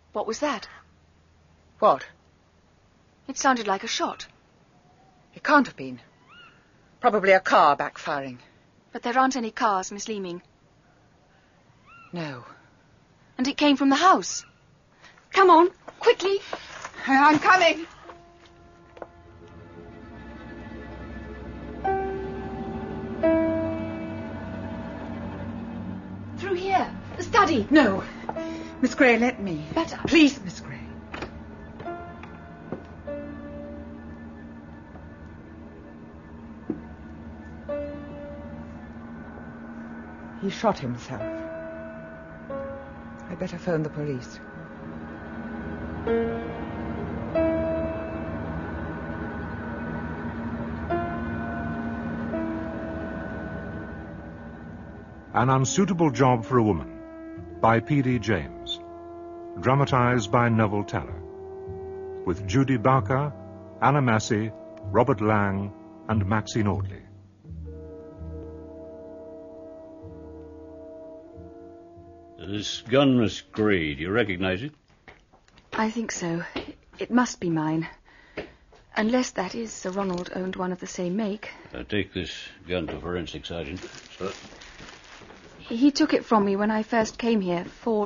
What was that? What? It sounded like a shot. It can't have been. Probably a car backfiring. But there aren't any cars, Miss Leeming. No. And it came from the house. Come on, quickly. I'm coming. Through here. The study. No. Miss Gray, let me. Better. Please, Miss Gray. He shot himself. I'd better phone the police. An Unsuitable Job for a Woman by P.D. James. Dramatised by Neville Taylor. With Judy Barker, Anna Massey, Robert Lang and Maxine Audley. This gun, Miss Gray, do you recognize it? I think so. It must be mine. Unless, that is, Sir Ronald owned one of the same make. Take this gun to forensic, Sergeant. Sir. He took it from me when I first came here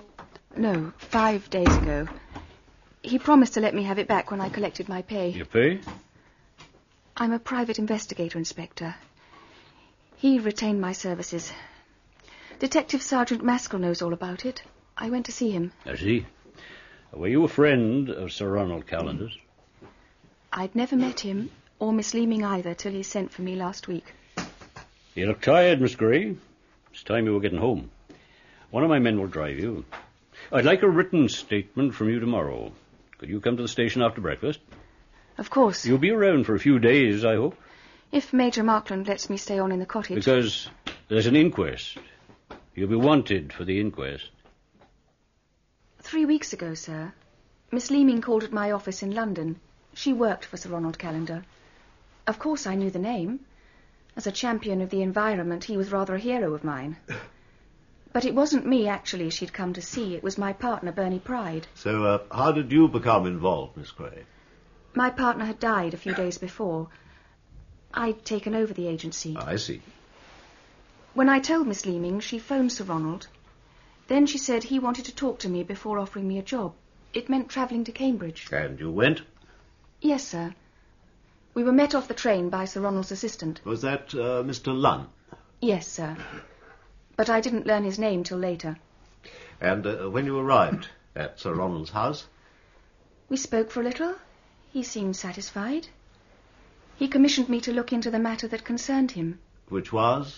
5 days ago. He promised to let me have it back when I collected my pay. Your pay? I'm a private investigator, Inspector. He retained my services. Detective Sergeant Maskell knows all about it. I went to see him. I see. Were you a friend of Sir Ronald Callender's? I'd never met him, or Miss Leeming either, till he sent for me last week. You look tired, Miss Gray. It's time you were getting home. One of my men will drive you. I'd like a written statement from you tomorrow. Could you come to the station after breakfast? Of course. You'll be around for a few days, I hope. If Major Markland lets me stay on in the cottage. Because there's an inquest. You'll be wanted for the inquest. 3 weeks ago, sir, Miss Leeming called at my office in London. She worked for Sir Ronald Callender. Of course I knew the name. As a champion of the environment, he was rather a hero of mine. But it wasn't me, actually, she'd come to see. It was my partner, Bernie Pride. So, how did you become involved, Miss Gray? My partner had died a few days before. I'd taken over the agency. I see. When I told Miss Leeming, she phoned Sir Ronald. Then she said he wanted to talk to me before offering me a job. It meant travelling to Cambridge. And you went? Yes, sir. We were met off the train by Sir Ronald's assistant. Was that Mr. Lunn? Yes, sir. But I didn't learn his name till later. And when you arrived at Sir Ronald's house? We spoke for a little. He seemed satisfied. He commissioned me to look into the matter that concerned him. Which was?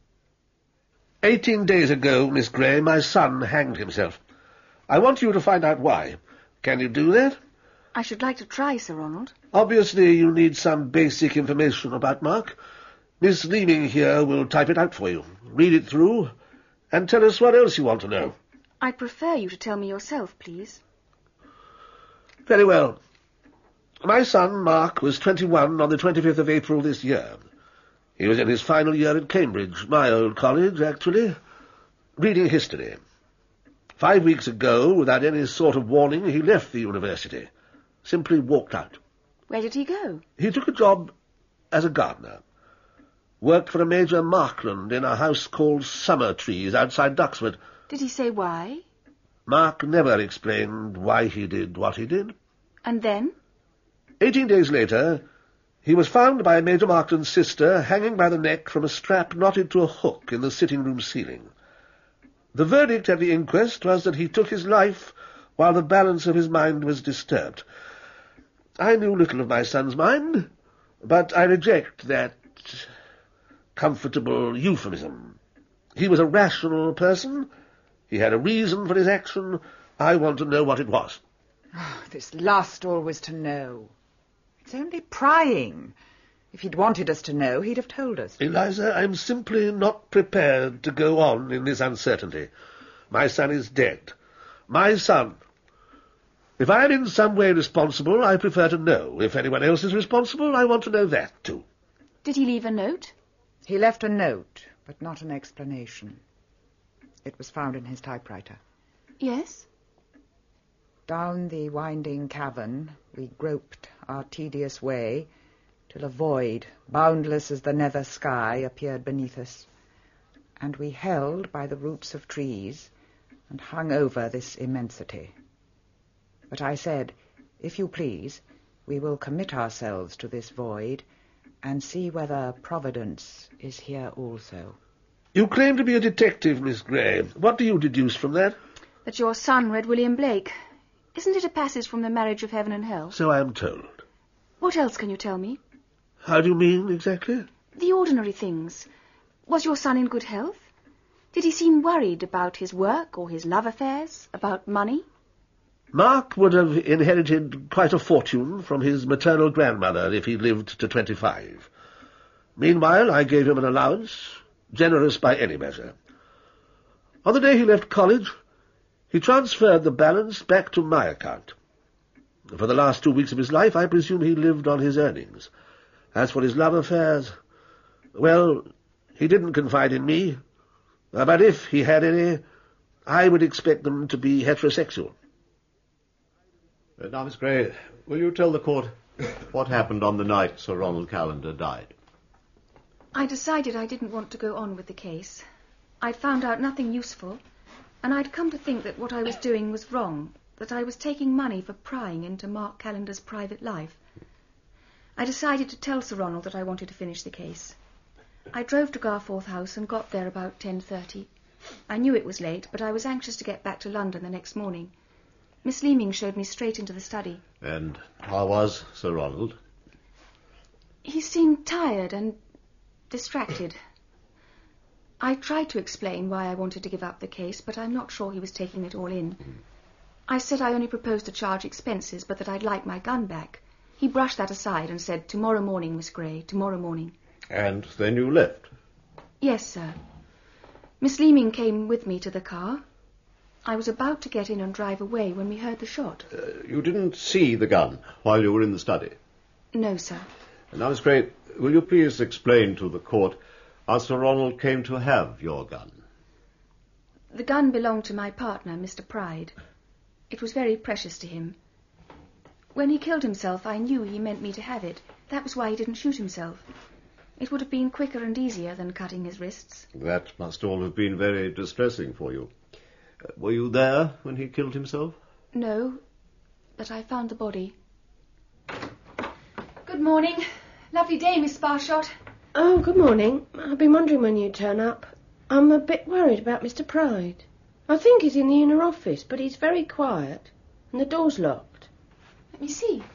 18 days ago, Miss Gray, my son hanged himself. I want you to find out why. Can you do that? I should like to try, Sir Ronald. Obviously, you need some basic information about Mark. Miss Leeming here will type it out for you. Read it through, and tell us what else you want to know. I'd prefer you to tell me yourself, please. Very well. My son, Mark, was 21 on the 25th of April this year. He was in his final year at Cambridge, my old college, actually, reading history. 5 weeks ago, without any sort of warning, he left the university. Simply walked out. Where did he go? He took a job as a gardener. Worked for a Major Markland in a house called Summer Trees outside Duxford. Did he say why? Mark never explained why he did what he did. And then? 18 days later, he was found by Major Markland's sister hanging by the neck from a strap knotted to a hook in the sitting-room ceiling. The verdict at the inquest was that he took his life while the balance of his mind was disturbed. I knew little of my son's mind, but I reject that comfortable euphemism. He was a rational person. He had a reason for his action. I want to know what it was. Oh, this last always to know. It's only prying. If he'd wanted us to know, he'd have told us. Eliza, I'm simply not prepared to go on in this uncertainty. My son is dead. My son. If I'm in some way responsible, I prefer to know. If anyone else is responsible, I want to know that, too. Did he leave a note? He left a note, but not an explanation. It was found in his typewriter. Yes? Down the winding cavern we groped our tedious way, till a void, boundless as the nether sky, appeared beneath us, and we held by the roots of trees and hung over this immensity. But I said, if you please, we will commit ourselves to this void and see whether Providence is here also. You claim to be a detective, Miss Gray. What do you deduce from that? That your son read William Blake. Isn't it a passage from The Marriage of Heaven and Hell? So I am told. What else can you tell me? How do you mean, exactly? The ordinary things. Was your son in good health? Did he seem worried about his work or his love affairs? About money? Mark would have inherited quite a fortune from his maternal grandmother if he lived to 25. Meanwhile, I gave him an allowance, generous by any measure. On the day he left college, he transferred the balance back to my account. For the last 2 weeks of his life, I presume he lived on his earnings. As for his love affairs, well, he didn't confide in me, but if he had any, I would expect them to be heterosexual. Now, Miss Gray, will you tell the court what happened on the night Sir Ronald Callender died? I decided I didn't want to go on with the case. I'd found out nothing useful, and I'd come to think that what I was doing was wrong, that I was taking money for prying into Mark Callender's private life. I decided to tell Sir Ronald that I wanted to finish the case. I drove to Garforth House and got there about 10:30. I knew it was late, but I was anxious to get back to London the next morning. Miss Leaming showed me straight into the study. And how was Sir Ronald? He seemed tired and distracted. I tried to explain why I wanted to give up the case, but I'm not sure he was taking it all in. I said I only proposed to charge expenses, but that I'd like my gun back. He brushed that aside and said, "Tomorrow morning, Miss Gray, tomorrow morning." And then you left? Yes, sir. Miss Leaming came with me to the car. I was about to get in and drive away when we heard the shot. You didn't see the gun while you were in the study? No, sir. Now, Miss Gray, will you please explain to the court how Sir Ronald came to have your gun? The gun belonged to my partner, Mr. Pride. It was very precious to him. When he killed himself, I knew he meant me to have it. That was why he didn't shoot himself. It would have been quicker and easier than cutting his wrists. That must all have been very distressing for you. Were you there when he killed himself? No, but I found the body. Good morning. Lovely day, Miss Sparshot. Oh, good morning. I've been wondering when you'd turn up. I'm a bit worried about Mr. Pride. I think he's in the inner office, but he's very quiet, and the door's locked. Let me see.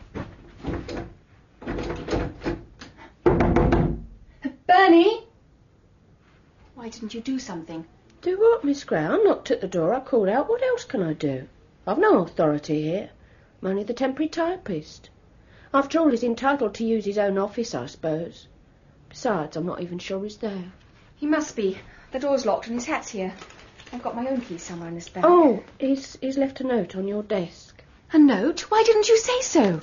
Bernie! Why didn't you do something? Do what, Miss Gray? I knocked at the door, I called out. What else can I do? I've no authority here. I'm only the temporary typist. After all, he's entitled to use his own office, I suppose. Besides, I'm not even sure he's there. He must be. The door's locked and his hat's here. I've got my own key somewhere in this bag. Oh, he's left a note on your desk. A note? Why didn't you say so?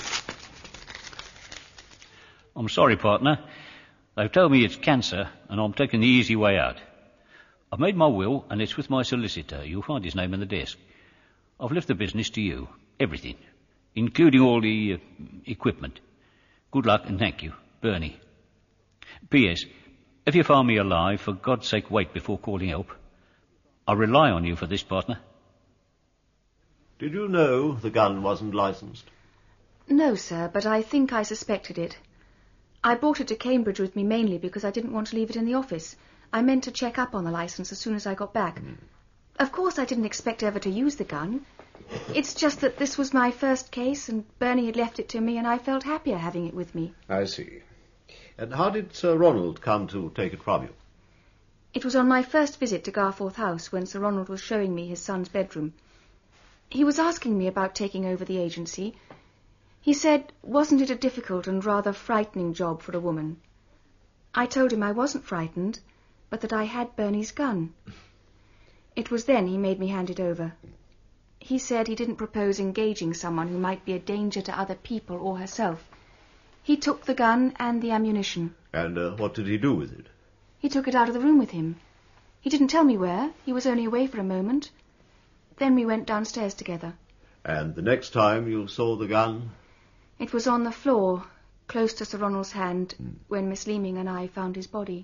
I'm sorry, partner. They've told me it's cancer, and I'm taking the easy way out. I've made my will, and it's with my solicitor. You'll find his name on the desk. I've left the business to you. Everything. Including all the equipment. Good luck, and thank you. Bernie. P.S. If you find me alive, for God's sake wait before calling help. I rely on you for this, partner. Did you know the gun wasn't licensed? No, sir, but I think I suspected it. I brought it to Cambridge with me mainly because I didn't want to leave it in the office. I meant to check up on the licence as soon as I got back. Of course, I didn't expect ever to use the gun. It's just that this was my first case, and Bernie had left it to me, and I felt happier having it with me. I see. And how did Sir Ronald come to take it from you? It was on my first visit to Garforth House when Sir Ronald was showing me his son's bedroom. He was asking me about taking over the agency. He said, wasn't it a difficult and rather frightening job for a woman? I told him I wasn't frightened, but that I had Bernie's gun. It was then he made me hand it over. He said he didn't propose engaging someone who might be a danger to other people or herself. He took the gun and the ammunition. And what did he do with it? He took it out of the room with him. He didn't tell me where. He was only away for a moment. Then we went downstairs together. And the next time you saw the gun? It was on the floor, close to Sir Ronald's hand, when Miss Leeming and I found his body.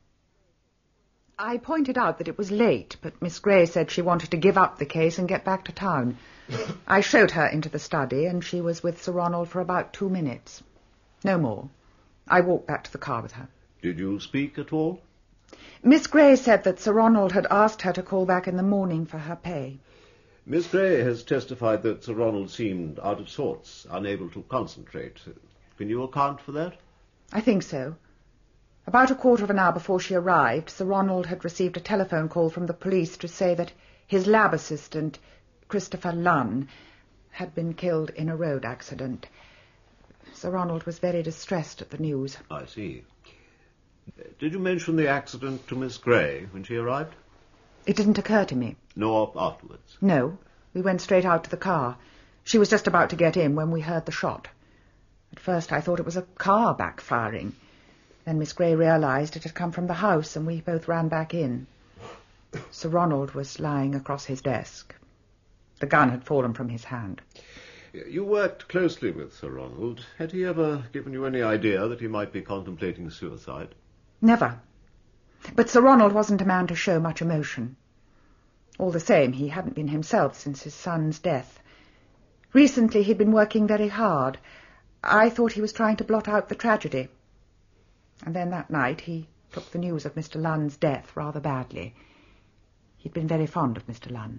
I pointed out that it was late, but Miss Gray said she wanted to give up the case and get back to town. I showed her into the study, and she was with Sir Ronald for about 2 minutes. No more. I walked back to the car with her. Did you speak at all? Miss Gray said that Sir Ronald had asked her to call back in the morning for her pay. Miss Gray has testified that Sir Ronald seemed out of sorts, unable to concentrate. Can you account for that? I think so. About a quarter of an hour before she arrived, Sir Ronald had received a telephone call from the police to say that his lab assistant, Christopher Lunn, had been killed in a road accident. Sir Ronald was very distressed at the news. I see. Did you mention the accident to Miss Gray when she arrived? It didn't occur to me. Nor afterwards? No. We went straight out to the car. She was just about to get in when we heard the shot. At first I thought it was a car backfiring. Then Miss Gray realised it had come from the house, and we both ran back in. Sir Ronald was lying across his desk. The gun had fallen from his hand. You worked closely with Sir Ronald. Had he ever given you any idea that he might be contemplating suicide? Never. But Sir Ronald wasn't a man to show much emotion. All the same, he hadn't been himself since his son's death. Recently he'd been working very hard. I thought he was trying to blot out the tragedy. And then that night he took the news of Mr. Lunn's death rather badly. He'd been very fond of Mr. Lunn.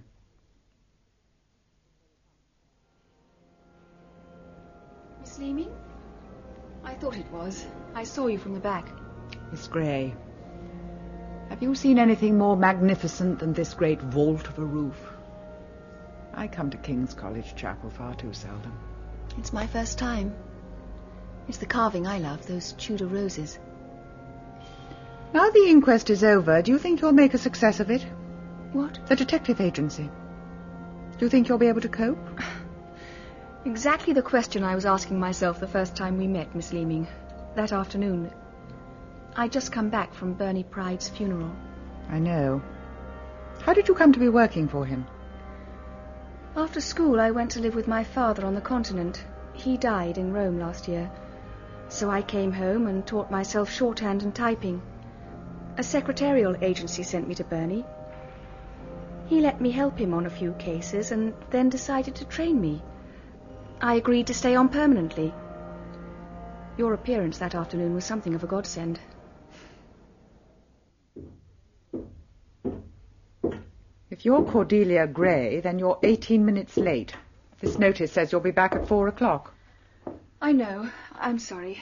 Miss Leeming? I thought it was. I saw you from the back. Miss Gray, have you seen anything more magnificent than this great vault of a roof? I come to King's College Chapel far too seldom. It's my first time. It's the carving I love, those Tudor roses. Now the inquest is over, do you think you'll make a success of it? What? The detective agency. Do you think you'll be able to cope? Exactly the question I was asking myself the first time we met, Miss Leeming. That afternoon. I'd just come back from Bernie Pride's funeral. I know. How did you come to be working for him? After school, I went to live with my father on the continent. He died in Rome last year. So I came home and taught myself shorthand and typing. A secretarial agency sent me to Bernie. He let me help him on a few cases and then decided to train me. I agreed to stay on permanently. Your appearance that afternoon was something of a godsend. If you're Cordelia Gray, then you're 18 minutes late. This notice says you'll be back at 4 o'clock. I know. I'm sorry.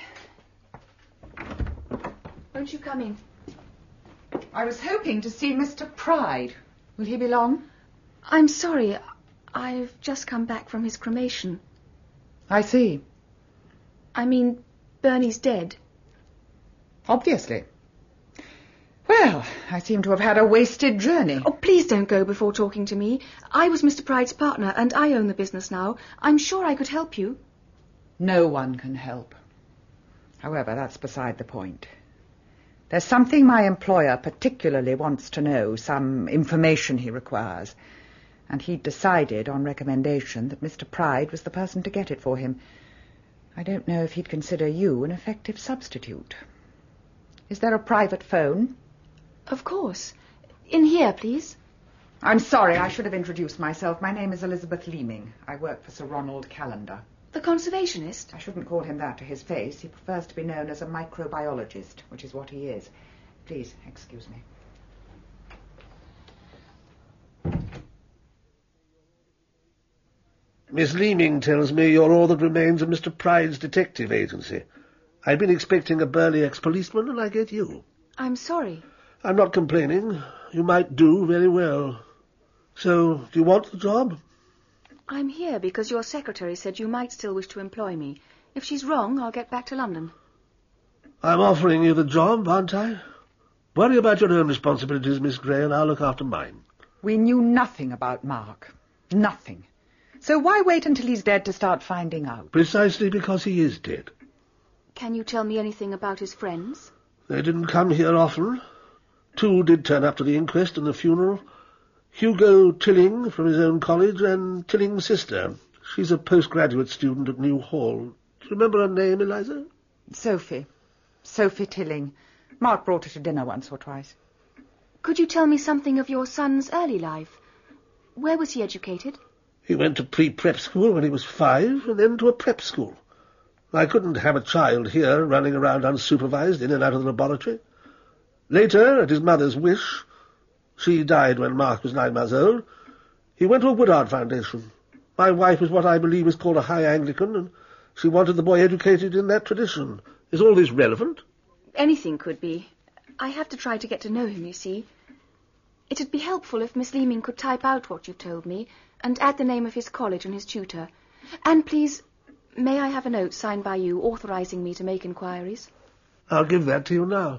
Won't you come in? I was hoping to see Mr. Pride. Will he be long? I'm sorry. I've just come back from his cremation. I see. I mean, Bernie's dead. Obviously. Well, I seem to have had a wasted journey. Oh, please don't go before talking to me. I was Mr. Pride's partner, and I own the business now. I'm sure I could help you. No one can help. However, that's beside the point. There's something my employer particularly wants to know, some information he requires. And he'd decided, on recommendation, that Mr. Pride was the person to get it for him. I don't know if he'd consider you an effective substitute. Is there a private phone? Of course. In here, please. I'm sorry, I should have introduced myself. My name is Elizabeth Leeming. I work for Sir Ronald Callender. The conservationist? I shouldn't call him that to his face. He prefers to be known as a microbiologist, which is what he is. Please, excuse me. Miss Leeming tells me you're all that remains of Mr. Pride's detective agency. I'd been expecting a burly ex-policeman, and I get you. I'm sorry. I'm not complaining. You might do very well. So, do you want the job? I'm here because your secretary said you might still wish to employ me. If she's wrong, I'll get back to London. I'm offering you the job, aren't I? Worry about your own responsibilities, Miss Gray, and I'll look after mine. We knew nothing about Mark. Nothing. So why wait until he's dead to start finding out? Precisely because he is dead. Can you tell me anything about his friends? They didn't come here often. 2 did turn up to the inquest and the funeral. Hugo Tilling from his own college, and Tilling's sister. She's a postgraduate student at New Hall. Do you remember her name, Eliza? Sophie. Sophie Tilling. Mark brought her to dinner once or twice. Could you tell me something of your son's early life? Where was he educated? He went to pre-prep school when he was 5, and then to a prep school. I couldn't have a child here running around unsupervised in and out of the laboratory. Later, at his mother's wish, she died when Mark was 9 months old, he went to a Woodard Foundation. My wife was what I believe is called a High Anglican, and she wanted the boy educated in that tradition. Is all this relevant? Anything could be. I have to try to get to know him, you see. It'd be helpful if Miss Leeming could type out what you've told me and add the name of his college and his tutor. And please, may I have a note signed by you authorising me to make inquiries? I'll give that to you now.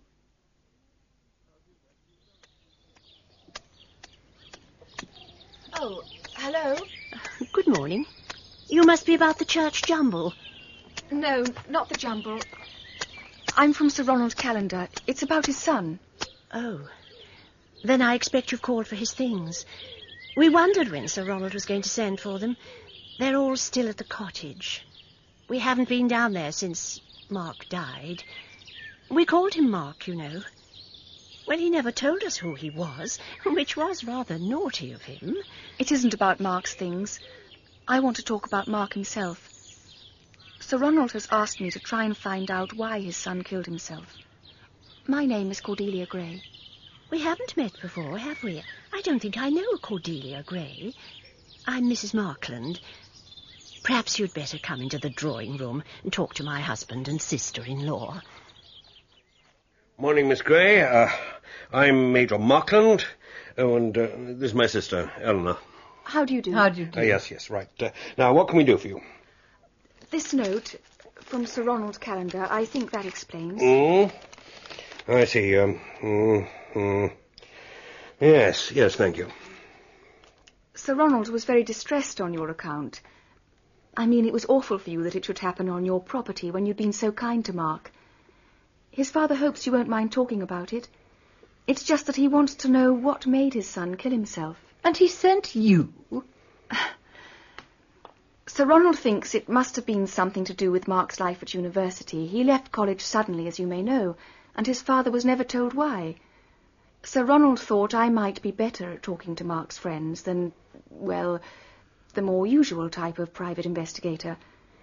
Oh, hello? Good morning. You must be about the church jumble. No, not the jumble. I'm from Sir Ronald Callender. It's about his son. Oh. Then I expect you've called for his things. We wondered when Sir Ronald was going to send for them. They're all still at the cottage. We haven't been down there since Mark died. We called him Mark, you know. Well, he never told us who he was, which was rather naughty of him. It isn't about Mark's things. I want to talk about Mark himself. Sir Ronald has asked me to try and find out why his son killed himself. My name is Cordelia Gray. We haven't met before, have we? I don't think I know a Cordelia Gray. I'm Mrs. Markland. Perhaps you'd better come into the drawing room and talk to my husband and sister-in-law. Morning, Miss Gray. I'm Major Markland. Oh, and this is my sister, Eleanor. How do you do? How do you do? Yes, right. Now, what can we do for you? This note from Sir Ronald Callender, I think that explains. I see. Yes, thank you. Sir Ronald was very distressed on your account. I mean, it was awful for you that it should happen on your property when you'd been so kind to Mark. His father hopes you won't mind talking about it. It's just that he wants to know what made his son kill himself. And he sent you? Sir Ronald thinks it must have been something to do with Mark's life at university. He left college suddenly, as you may know, and his father was never told why. Sir Ronald thought I might be better at talking to Mark's friends than, well, the more usual type of private investigator.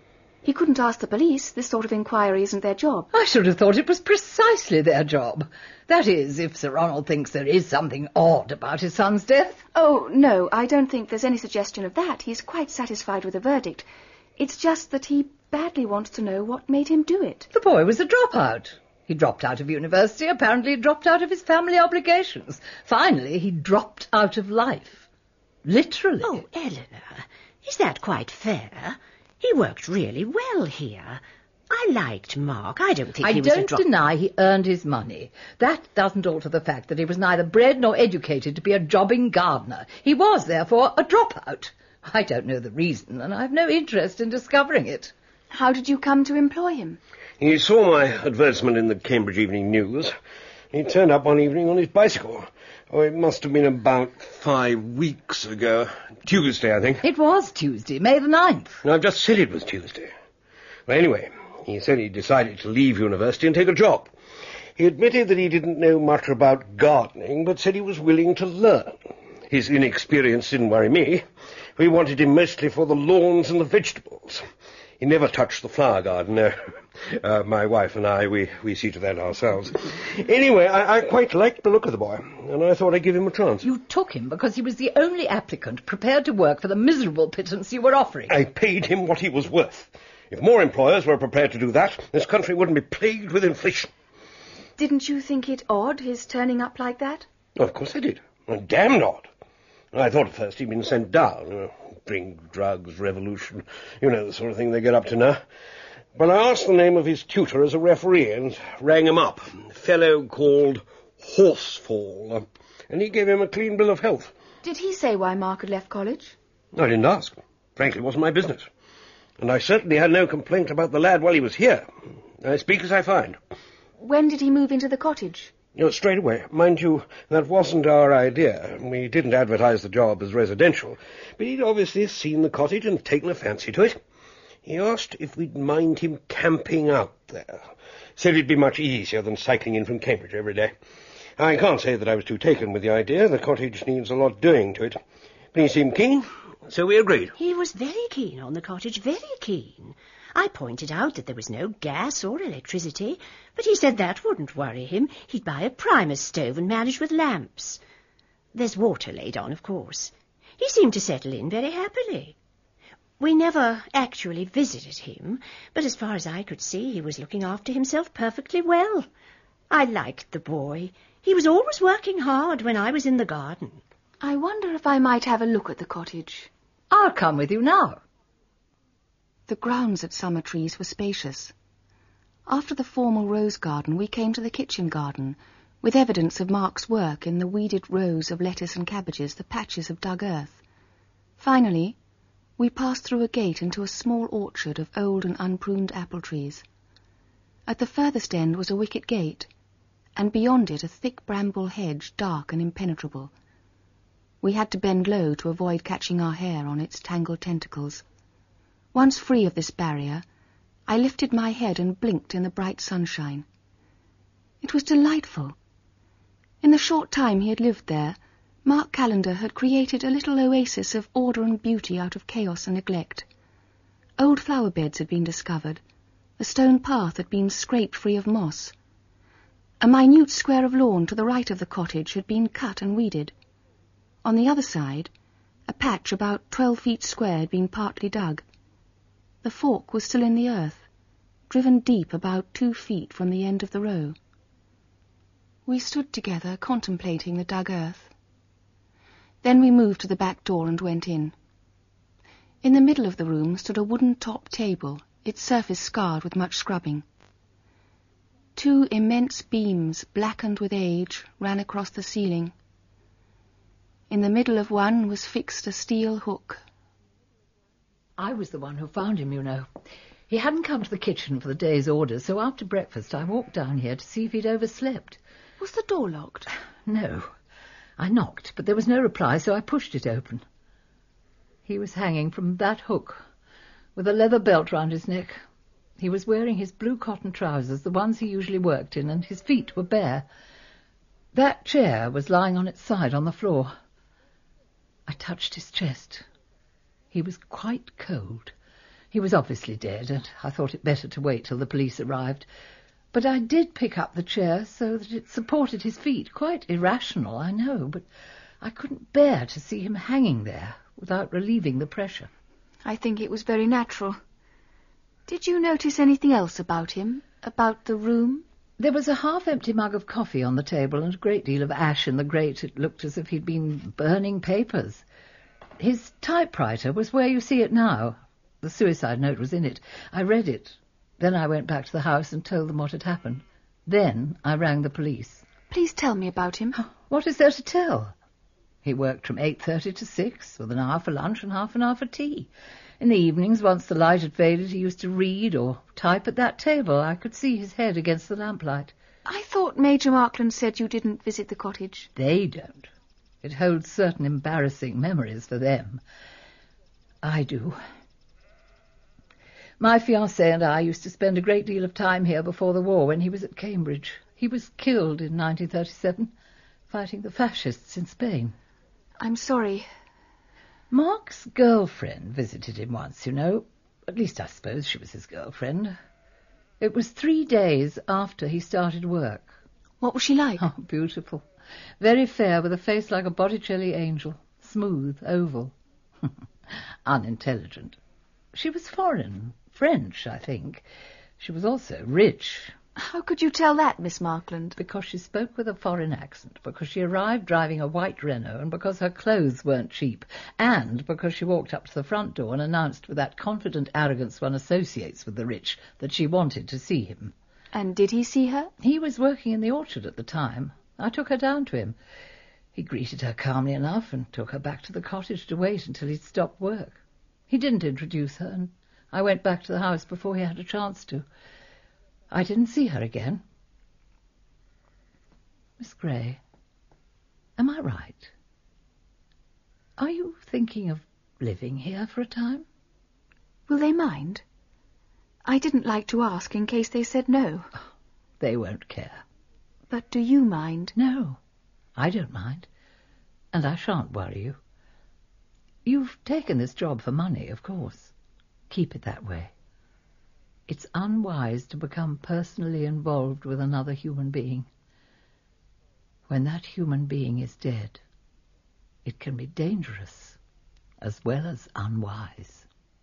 He couldn't ask the police. This sort of inquiry isn't their job. I should have thought it was precisely their job. That is, if Sir Ronald thinks there is something odd about his son's death. Oh, no, I don't think there's any suggestion of that. He's quite satisfied with the verdict. It's just that he badly wants to know what made him do it. The boy was a dropout. He dropped out of university, apparently dropped out of his family obligations. Finally, he dropped out of life. Literally. Oh, Eleanor, is that quite fair? He worked really well here. I liked Mark. I don't think he was a I don't deny he earned his money. That doesn't alter the fact that he was neither bred nor educated to be a jobbing gardener. He was, therefore, a dropout. I don't know the reason, and I've no interest in discovering it. How did you come to employ him? He saw my advertisement in the Cambridge Evening News. He turned up one evening on his bicycle. Oh, it must have been about 5 weeks ago. Tuesday, I think. It was Tuesday, May the 9th. And I've just said it was Tuesday. Well, anyway, he said he decided to leave university and take a job. He admitted that he didn't know much about gardening, but said he was willing to learn. His inexperience didn't worry me. We wanted him mostly for the lawns and the vegetables. He never touched the flower garden, no. My wife and I, we see to that ourselves. Anyway, I quite liked the look of the boy, and I thought I'd give him a chance. You took him because he was the only applicant prepared to work for the miserable pittance you were offering. I paid him what he was worth. If more employers were prepared to do that, this country wouldn't be plagued with inflation. Didn't you think it odd, his turning up like that? Of course I did. Damned odd. I thought at first he'd been sent down. Drink, drugs, revolution, you know, the sort of thing they get up to now. But I asked the name of his tutor as a referee and rang him up. A fellow called Horsefall. And he gave him a clean bill of health. Did he say why Mark had left college? I didn't ask. Frankly, it wasn't my business. And I certainly had no complaint about the lad while he was here. I speak as I find. When did he move into the cottage? Straight away. Mind you, that wasn't our idea. We didn't advertise the job as residential, but he'd obviously seen the cottage and taken a fancy to it. He asked if we'd mind him camping out there. Said it'd be much easier than cycling in from Cambridge every day. I can't say that I was too taken with the idea. The cottage needs a lot doing to it. But he seemed keen, so we agreed. He was very keen on the cottage, very keen. I pointed out that there was no gas or electricity, but he said that wouldn't worry him. He'd buy a Primus stove and manage with lamps. There's water laid on, of course. He seemed to settle in very happily. We never actually visited him, but as far as I could see, he was looking after himself perfectly well. I liked the boy. He was always working hard when I was in the garden. I wonder if I might have a look at the cottage. I'll come with you now. The grounds at Summertrees were spacious. After the formal rose garden, we came to the kitchen garden, with evidence of Mark's work in the weeded rows of lettuce and cabbages, the patches of dug earth. Finally, we passed through a gate into a small orchard of old and unpruned apple trees. At the furthest end was a wicket gate, and beyond it a thick bramble hedge, dark and impenetrable. We had to bend low to avoid catching our hair on its tangled tentacles. Once free of this barrier, I lifted my head and blinked in the bright sunshine. It was delightful. In the short time he had lived there, Mark Callender had created a little oasis of order and beauty out of chaos and neglect. Old flower beds had been discovered. The stone path had been scraped free of moss. A minute square of lawn to the right of the cottage had been cut and weeded. On the other side, a patch about 12 feet square had been partly dug. The fork was still in the earth, driven deep about 2 feet from the end of the row. We stood together, contemplating the dug earth. Then we moved to the back door and went in. In the middle of the room stood a wooden-topped table, its surface scarred with much scrubbing. 2 immense beams, blackened with age, ran across the ceiling. In the middle of one was fixed a steel hook. I was the one who found him, you know. He hadn't come to the kitchen for the day's orders, so after breakfast I walked down here to see if he'd overslept. Was the door locked? No. I knocked, but there was no reply, so I pushed it open. He was hanging from that hook, with a leather belt round his neck. He was wearing his blue cotton trousers, the ones he usually worked in, and his feet were bare. That chair was lying on its side on the floor. I touched his chest. He was quite cold. He was obviously dead, and I thought it better to wait till the police arrived. But I did pick up the chair so that it supported his feet. Quite irrational, I know, but I couldn't bear to see him hanging there without relieving the pressure. I think it was very natural. Did you notice anything else about him? About the room? There was a half-empty mug of coffee on the table and a great deal of ash in the grate. It looked as if he'd been burning papers. His typewriter was where you see it now. The suicide note was in it. I read it. Then I went back to the house and told them what had happened. Then I rang the police. Please tell me about him. What is there to tell? He worked from 8:30 to 6, with an hour for lunch and half an hour for tea. In the evenings, once the light had faded, he used to read or type at that table. I could see his head against the lamplight. I thought Major Markland said you didn't visit the cottage. They don't. It holds certain embarrassing memories for them. I do. My fiancé and I used to spend a great deal of time here before the war when he was at Cambridge. He was killed in 1937, fighting the fascists in Spain. I'm sorry. Mark's girlfriend visited him once, you know. At least I suppose she was his girlfriend. It was 3 days after he started work. What was she like? Oh, beautiful. Very fair, with a face like a Botticelli angel. Smooth, oval. Unintelligent. She was foreign. French, I think. She was also rich. How could you tell that, Miss Markland? Because she spoke with a foreign accent, because she arrived driving a white Renault, and because her clothes weren't cheap, and because she walked up to the front door and announced with that confident arrogance one associates with the rich that she wanted to see him. And did he see her? He was working in the orchard at the time. I took her down to him. He greeted her calmly enough and took her back to the cottage to wait until he'd stopped work. He didn't introduce her, and I went back to the house before he had a chance to. I didn't see her again. Miss Gray, am I right? Are you thinking of living here for a time? Will they mind? I didn't like to ask in case they said no. They won't care. But do you mind? No, I don't mind. And I shan't worry you. You've taken this job for money, of course. Keep it that way. It's unwise to become personally involved with another human being. When that human being is dead, it can be dangerous as well as unwise.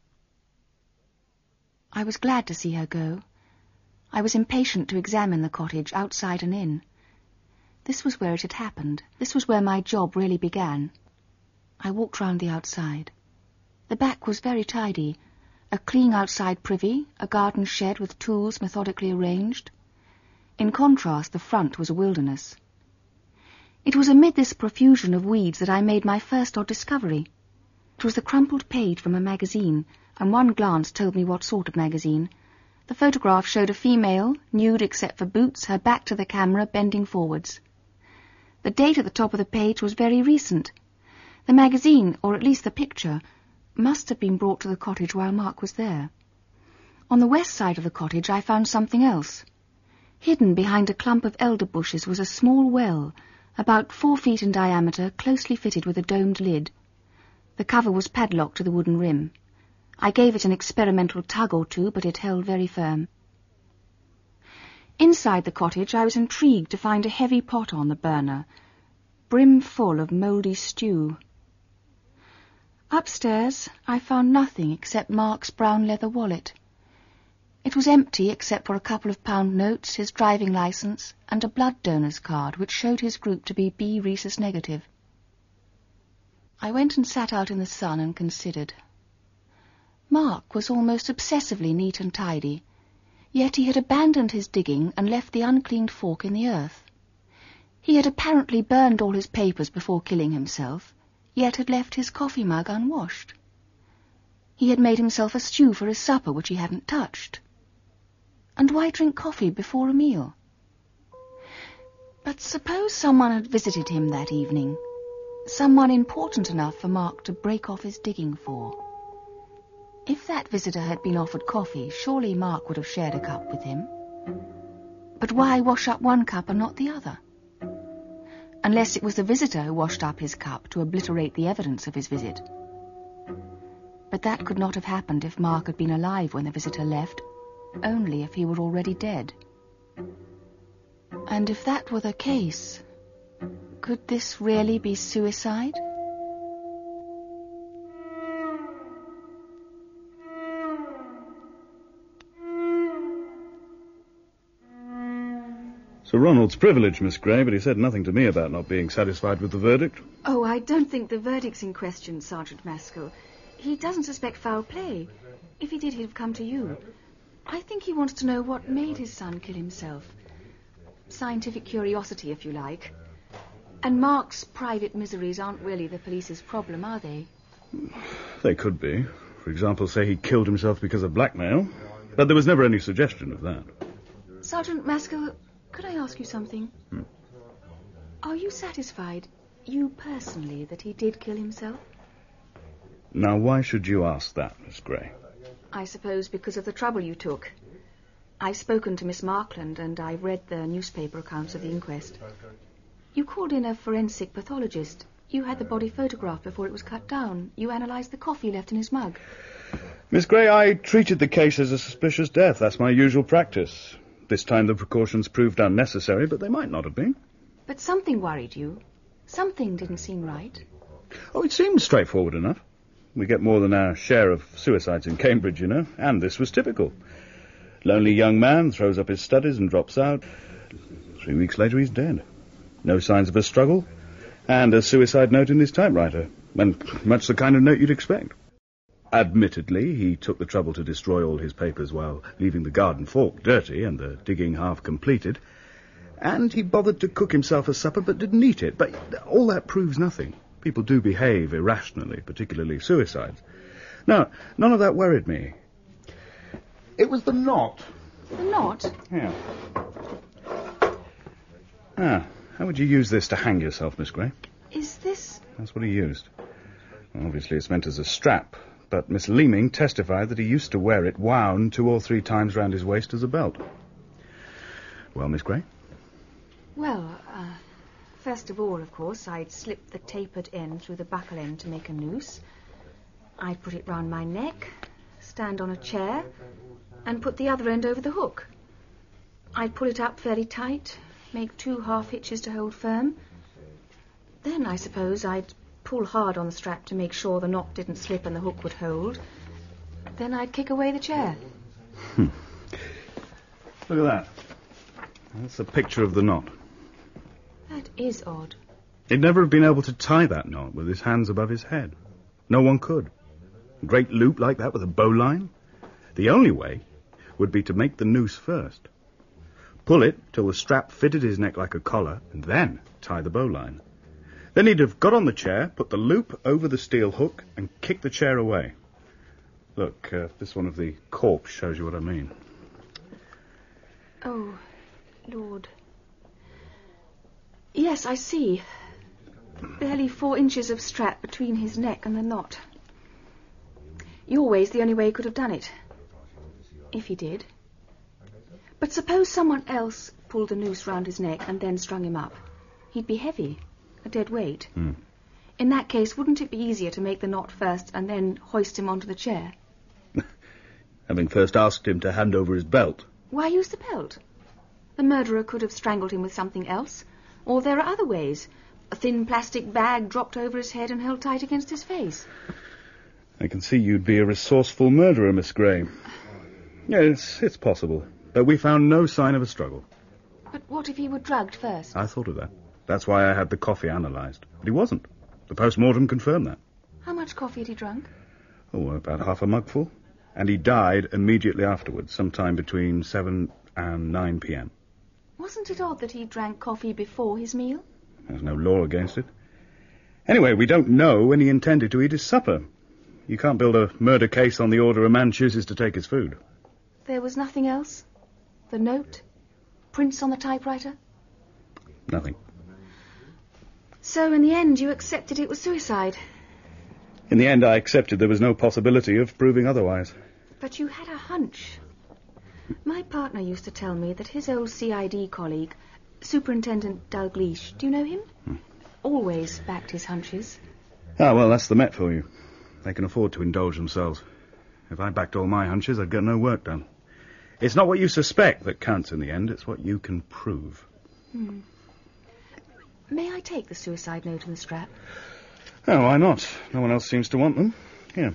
I was glad to see her go. I was impatient to examine the cottage outside and in. This was where it had happened. This was where my job really began. I walked round the outside. The back was very tidy. A clean outside privy, a garden shed with tools methodically arranged. In contrast, the front was a wilderness. It was amid this profusion of weeds that I made my first odd discovery. It was the crumpled page from a magazine, and one glance told me what sort of magazine. The photograph showed a female, nude except for boots, her back to the camera, bending forwards. The date at the top of the page was very recent. The magazine, or at least the picture, must have been brought to the cottage while Mark was there. On the west side of the cottage I found something else. Hidden behind a clump of elder bushes was a small well, about 4 feet in diameter, closely fitted with a domed lid. The cover was padlocked to the wooden rim. I gave it an experimental tug or two, but it held very firm. Inside the cottage I was intrigued to find a heavy pot on the burner, brim full of mouldy stew. Upstairs I found nothing except Mark's brown leather wallet. It was empty except for a couple of pound notes, his driving licence, and a blood donor's card which showed his group to be B rhesus negative. I went and sat out in the sun and considered. Mark was almost obsessively neat and tidy, yet he had abandoned his digging and left the uncleaned fork in the earth. He had apparently burned all his papers before killing himself, yet had left his coffee mug unwashed. He had made himself a stew for his supper which he hadn't touched. And why drink coffee before a meal? But suppose someone had visited him that evening, someone important enough for Mark to break off his digging for. If that visitor had been offered coffee, surely Mark would have shared a cup with him. But why wash up one cup and not the other? Unless it was the visitor who washed up his cup to obliterate the evidence of his visit. But that could not have happened if Mark had been alive when the visitor left, only if he were already dead. And if that were the case, could this really be suicide? Sir Ronald's privilege, Miss Gray, but he said nothing to me about not being satisfied with the verdict. Oh, I don't think the verdict's in question, Sergeant Maskell. He doesn't suspect foul play. If he did, he'd have come to you. I think he wants to know what made his son kill himself. Scientific curiosity, if you like. And Mark's private miseries aren't really the police's problem, are they? They could be. For example, say he killed himself because of blackmail. But there was never any suggestion of that. Sergeant Maskell, could I ask you something? Are you satisfied, you personally, that he did kill himself? Now, why should you ask that, Miss Gray? I suppose because of the trouble you took. I've spoken to Miss Markland, and I've read the newspaper accounts of the inquest. You called in a forensic pathologist. You had the body photographed before it was cut down. You analysed the coffee left in his mug. Miss Gray, I treated the case as a suspicious death. That's my usual practice. This time the precautions proved unnecessary, but they might not have been. But something worried you. Something didn't seem right. Oh, it seemed straightforward enough. We get more than our share of suicides in Cambridge, you know, and this was typical. Lonely young man throws up his studies and drops out. 3 weeks later he's dead. No signs of a struggle, and a suicide note in his typewriter, and much the kind of note you'd expect. Admittedly, he took the trouble to destroy all his papers while leaving the garden fork dirty and the digging half completed, and he bothered to cook himself a supper but didn't eat it. But all that proves nothing. People do behave irrationally, particularly suicides. Now, none of that worried me. It was the knot. The knot? Yeah. Ah, How would you use this to hang yourself, Miss Gray? Is this... That's what he used. Well, obviously it's meant as a strap, but Miss Leeming testified that he used to wear it wound 2 or 3 times round his waist as a belt. Well, Miss Gray? Well, first of all, of course, I'd slip the tapered end through the buckle end to make a noose. I'd put it round my neck, stand on a chair, and put the other end over the hook. I'd pull it up fairly tight, make 2 half hitches to hold firm. Then, I suppose, I'd pull hard on the strap to make sure the knot didn't slip and the hook would hold. Then I'd kick away the chair. Look at that. That's a picture of the knot. That is odd. He'd never have been able to tie that knot with his hands above his head. No one could. A great loop like that with a bowline. The only way would be to make the noose first. Pull it till the strap fitted his neck like a collar, and then tie the bowline. Then he'd have got on the chair, put the loop over the steel hook, and kicked the chair away. Look, this one of the corks shows you what I mean. Oh, Lord. Yes, I see. Barely 4 inches of strap between his neck and the knot. Your way's the only way he could have done it. If he did. But suppose someone else pulled the noose round his neck and then strung him up. He'd be heavy, a dead weight. In that case, wouldn't it be easier to make the knot first and then hoist him onto the chair? Having first asked him to hand over his belt. Why use the belt? The murderer could have strangled him with something else. Or there are other ways. A thin plastic bag dropped over his head and held tight against his face. I can see you'd be a resourceful murderer, Miss Gray. Yes, it's possible. But we found no sign of a struggle. But what if he were drugged first? I thought of that. That's why I had the coffee analysed. But he wasn't. The post-mortem confirmed that. How much coffee had he drunk? Oh, about half a mugful. And he died immediately afterwards, sometime between 7 and 9 p.m. Wasn't it odd that he drank coffee before his meal? There's no law against it. Anyway, we don't know when he intended to eat his supper. You can't build a murder case on the order a man chooses to take his food. There was nothing else? The note? Prints on the typewriter? Nothing. So, in the end, you accepted it was suicide? In the end, I accepted there was no possibility of proving otherwise. But you had a hunch. My partner used to tell me that his old CID colleague, Superintendent Dalgleish, do you know him? Always backed his hunches. Ah, well, that's the Met for you. They can afford to indulge themselves. If I backed all my hunches, I'd get no work done. It's not what you suspect that counts in the end, it's what you can prove. May I take the suicide note and the strap? Oh, why not? No one else seems to want them. Here.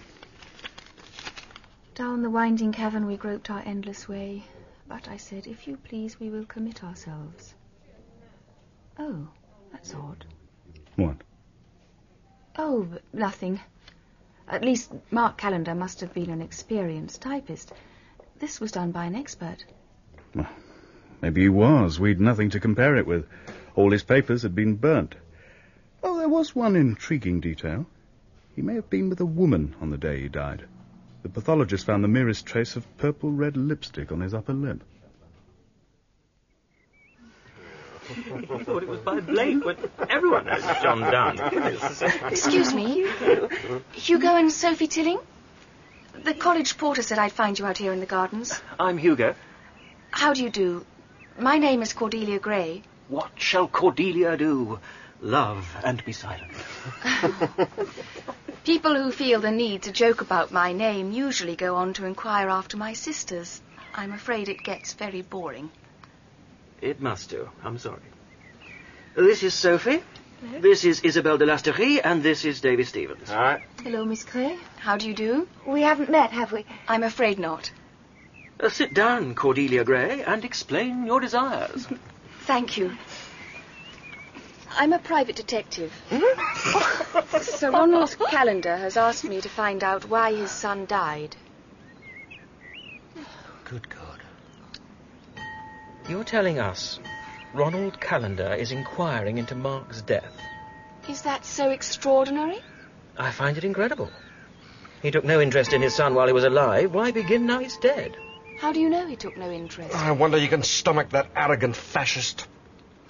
Down the winding cavern we groped our endless way. But I said, if you please, we will commit ourselves. Oh, that's odd. What? Oh, nothing. At least Mark Callender must have been an experienced typist. This was done by an expert. Well, maybe he was. We'd nothing to compare it with. All his papers had been burnt. Oh, there was one intriguing detail. He may have been with a woman on the day he died. The pathologist found the merest trace of purple-red lipstick on his upper lip. I thought it was by Blake, but everyone knows it's John Donne. Excuse me. Hugo and Sophie Tilling? The college porter said I'd find you out here in the gardens. I'm Hugo. How do you do? My name is Cordelia Gray. What shall Cordelia do? Love and be silent. People who feel the need to joke about my name usually go on to inquire after my sisters. I'm afraid it gets very boring. It must do. I'm sorry. This is Sophie. Hello. This is Isabelle de Lasterie, and this is Davy Stevens. Hi. Hello, Miss Gray. How do you do? We haven't met, have we? I'm afraid not. Sit down, Cordelia Gray, and explain your desires. Thank you. I'm a private detective. Sir Ronald Callender has asked me to find out why his son died. Good God. You're telling us Ronald Callender is inquiring into Mark's death? Is that so extraordinary? I find it incredible. He took no interest in his son while he was alive. Why begin now he's dead? How do you know he took no interest? I wonder you can stomach that arrogant fascist.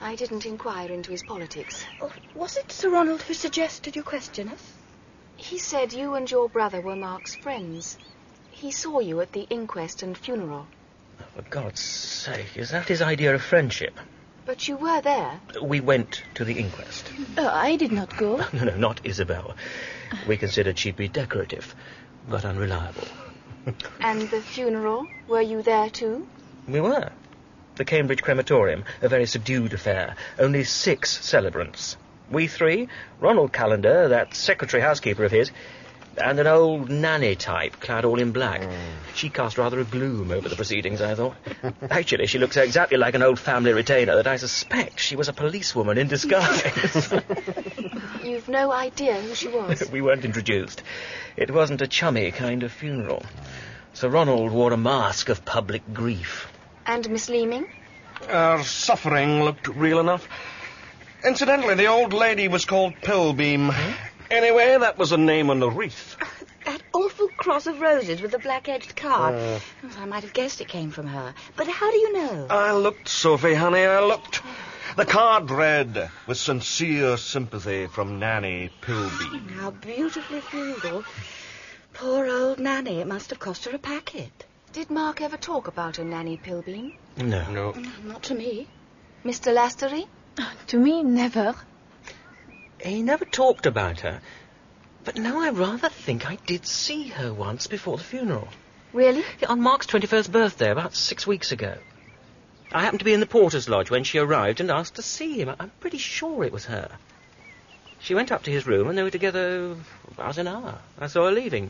I didn't inquire into his politics. Oh, was it Sir Ronald who suggested you question us? He said you and your brother were Mark's friends. He saw you at the inquest and funeral. For God's sake, is that his idea of friendship? But you were there. We went to the inquest. I did not go. No, not Isabel. We considered she'd be decorative, but unreliable. And the funeral? Were you there too? We were. The Cambridge crematorium, a very subdued affair. Only 6 celebrants. We 3, Ronald Callender, that secretary housekeeper of his, and an old nanny type, clad all in black. She cast rather a gloom over the proceedings, I thought. Actually, she looks exactly like an old family retainer that I suspect she was a policewoman in disguise. You've no idea who she was? We weren't introduced. It wasn't a chummy kind of funeral. Sir Ronald wore a mask of public grief. And Miss Leeming? Her suffering looked real enough. Incidentally, the old lady was called Pilbeam. Anyway, that was the name on the wreath. That awful cross of roses with the black-edged card. I might have guessed it came from her. But how do you know? I looked, Sophie, honey, I looked. The card read, with sincere sympathy from Nanny Pilbeam. How beautifully feudal. Poor old Nanny. It must have cost her a packet. Did Mark ever talk about a Nanny Pilbeam? No. Not to me. Mr. Lastery? To me, never. He never talked about her. But now I rather think I did see her once before the funeral. Really? Yeah, on Mark's 21st birthday, about 6 weeks ago. I happened to be in the porter's lodge when she arrived and asked to see him. I'm pretty sure it was her. She went up to his room and they were together about an hour. I saw her leaving.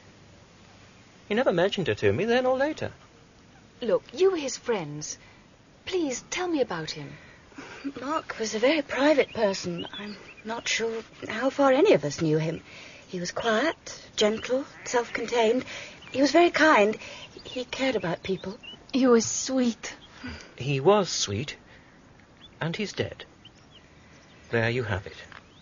He never mentioned her to me then or later. Look, you were his friends. Please, tell me about him. Mark was a very private person. I'm not sure how far any of us knew him. He was quiet, gentle, self-contained. He was very kind. He cared about people. He was sweet. He was sweet. And he's dead. There you have it.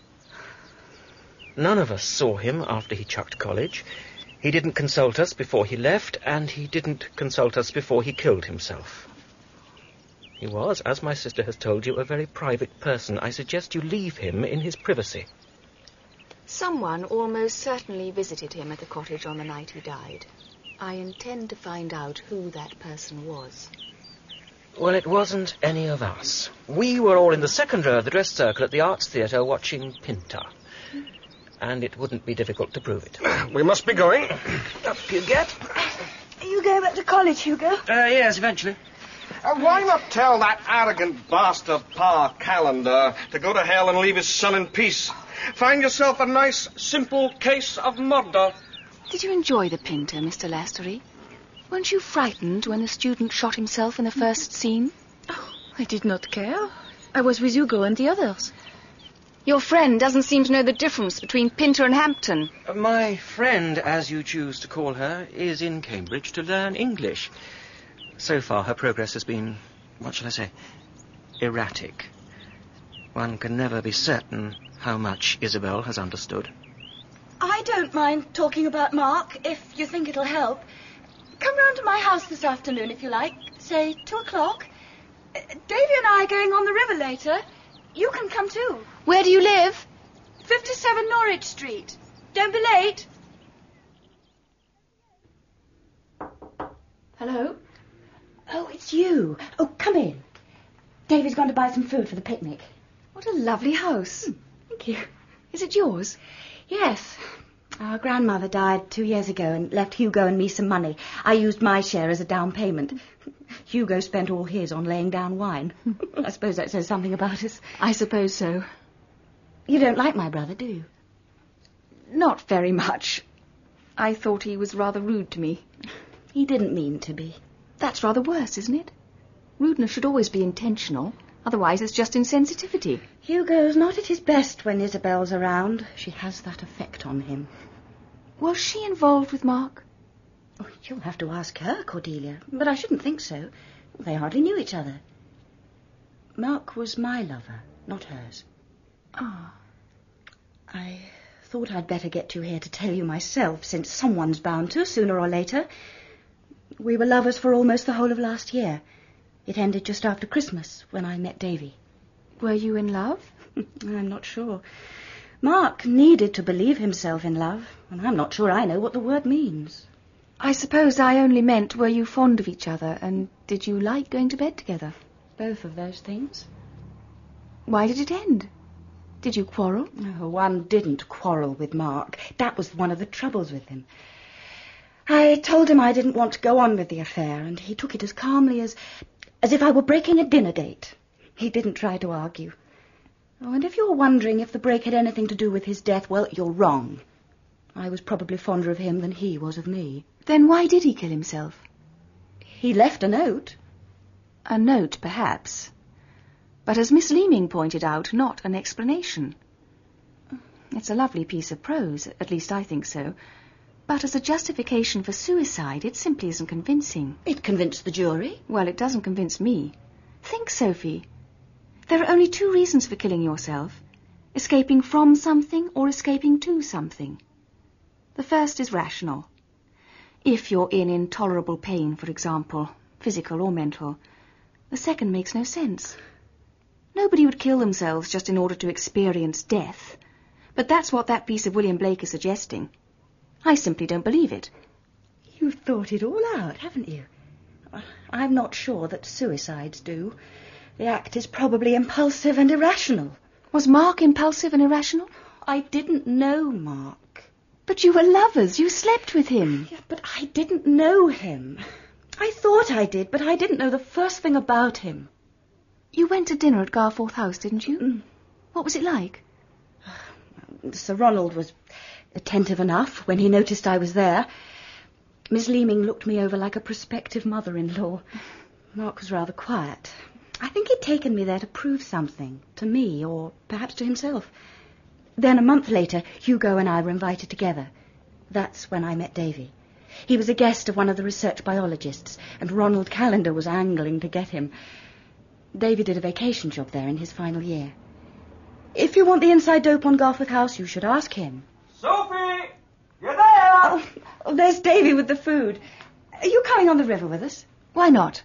None of us saw him after he chucked college. He didn't consult us before he left, and he didn't consult us before he killed himself. He was, as my sister has told you, a very private person. I suggest you leave him in his privacy. Someone almost certainly visited him at the cottage on the night he died. I intend to find out who that person was. Well, it wasn't any of us. We were all in the second row of the dress circle at the Arts Theatre watching Pinter. And it wouldn't be difficult to prove it. We must be going. Up you get. Are you going back to college, Hugo? Yes, eventually. Why not tell that arrogant bastard Pa Callender to go to hell and leave his son in peace? Find yourself a nice, simple case of murder. Did you enjoy the Pinter, Mr. Lastery? Weren't you frightened when the student shot himself in the first scene? Oh, I did not care. I was with Hugo and the others. Your friend doesn't seem to know the difference between Pinter and Hampton. My friend, as you choose to call her, is in Cambridge to learn English. So far, her progress has been, what shall I say, erratic. One can never be certain how much Isabel has understood. I don't mind talking about Mark, if you think it'll help. Come round to my house this afternoon, if you like. Say 2:00. Davy and I are going on the river later. You can come too. Where do you live? 57 Norwich Street. Don't be late. Hello? Oh, it's you. Oh, come in. Davy's gone to buy some food for the picnic. What a lovely house. Thank you. Is it yours? Yes. Our grandmother died 2 years ago and left Hugo and me some money. I used my share as a down payment. Hugo spent all his on laying down wine. I suppose that says something about us. I suppose so. You don't like my brother, do you? Not very much. I thought he was rather rude to me. He didn't mean to be. That's rather worse, isn't it? Rudeness should always be intentional. Otherwise, it's just insensitivity. Hugo's not at his best when Isabel's around. She has that effect on him. Was she involved with Mark? Oh, you'll have to ask her, Cordelia. But I shouldn't think so. They hardly knew each other. Mark was my lover, not hers. Ah. I thought I'd better get you here to tell you myself, since someone's bound to, sooner or later. We were lovers for almost the whole of last year. It ended just after Christmas, when I met Davy. Were you in love? I'm not sure. Mark needed to believe himself in love, and I'm not sure I know what the word means. I suppose I only meant, were you fond of each other, and did you like going to bed together? Both of those things. Why did it end? Did you quarrel? No, one didn't quarrel with Mark. That was one of the troubles with him. I told him I didn't want to go on with the affair, and he took it as calmly as if I were breaking a dinner date. He didn't try to argue. Oh, and if you're wondering if the break had anything to do with his death, well, you're wrong. I was probably fonder of him than he was of me. Then why did he kill himself? He left a note. A note, perhaps. But as Miss Leeming pointed out, not an explanation. It's a lovely piece of prose, at least I think so. But as a justification for suicide, it simply isn't convincing. It convinced the jury. Well, it doesn't convince me. Think, Sophie. There are only two reasons for killing yourself. Escaping from something or escaping to something. The first is rational. If you're in intolerable pain, for example, physical or mental. The second makes no sense. Nobody would kill themselves just in order to experience death. But that's what that piece of William Blake is suggesting. I simply don't believe it. You've thought it all out, haven't you? I'm not sure that suicides do. The act is probably impulsive and irrational. Was Mark impulsive and irrational? I didn't know Mark. But you were lovers. You slept with him. Yeah, but I didn't know him. I thought I did, but I didn't know the first thing about him. You went to dinner at Garforth House, didn't you? What was it like? Sir Ronald was attentive enough when he noticed I was there. Miss Leeming looked me over like a prospective mother-in-law. Mark was rather quiet. I think he'd taken me there to prove something, to me, or perhaps to himself. Then a month later, Hugo and I were invited together. That's when I met Davy. He was a guest of one of the research biologists, and Ronald Callender was angling to get him. Davy did a vacation job there in his final year. If you want the inside dope on Garforth House, you should ask him. Sophie! You're there! Oh, there's Davy with the food. Are you coming on the river with us? Why not?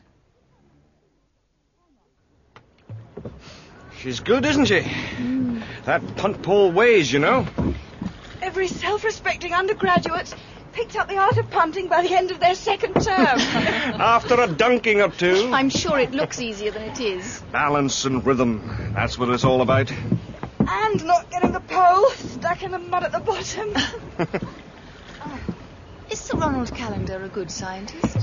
She's good, isn't she? That punt pole weighs, you know. Every self-respecting undergraduate picked up the art of punting by the end of their second term. After a dunking or two. I'm sure it looks easier than it is. Balance and rhythm. That's what it's all about. And not getting the pole stuck in the mud at the bottom. Is Sir Ronald Callender a good scientist?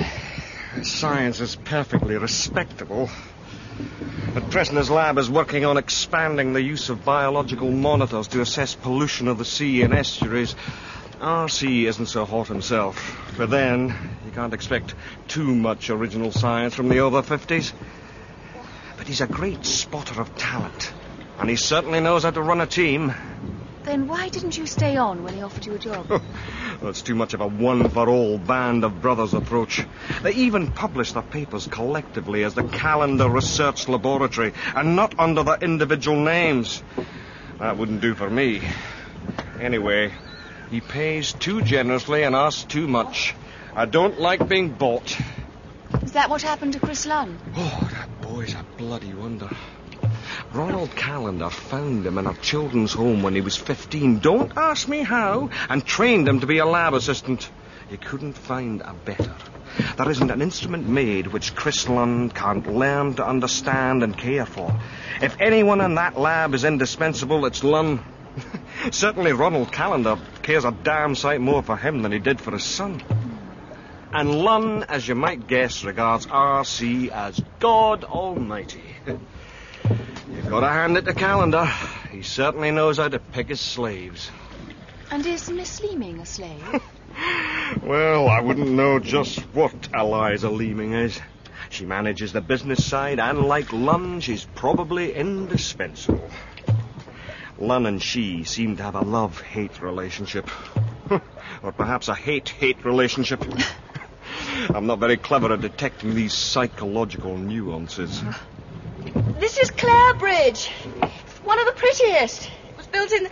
Science is perfectly respectable. At present, his lab is working on expanding the use of biological monitors to assess pollution of the sea and estuaries. R.C. isn't so hot himself. But then, you can't expect too much original science from the over 50s. But he's a great spotter of talent. And he certainly knows how to run a team. Then why didn't you stay on when he offered you a job? That's too much of a one-for-all band of brothers approach. They even publish their papers collectively as the Callender Research Laboratory, and not under their individual names. That wouldn't do for me. Anyway, he pays too generously and asks too much. I don't like being bought. Is that what happened to Chris Lunn? Oh, that boy's a bloody wonder. Ronald Callender found him in a children's home when he was 15. Don't ask me how. And trained him to be a lab assistant. You couldn't find a better. There isn't an instrument made which Chris Lunn can't learn to understand and care for. If anyone in that lab is indispensable, it's Lunn. Certainly Ronald Callender cares a damn sight more for him than he did for his son. And Lunn, as you might guess, regards R.C. as God Almighty. You've got to hand it to Callender. He certainly knows how to pick his slaves. And is Miss Leeming a slave? Well, I wouldn't know just what Eliza Leeming is. She manages the business side, and like Lunn, she's probably indispensable. Lunn and she seem to have a love-hate relationship. Or perhaps a hate-hate relationship. I'm not very clever at detecting these psychological nuances. This is Clare Bridge. One of the prettiest. It was built in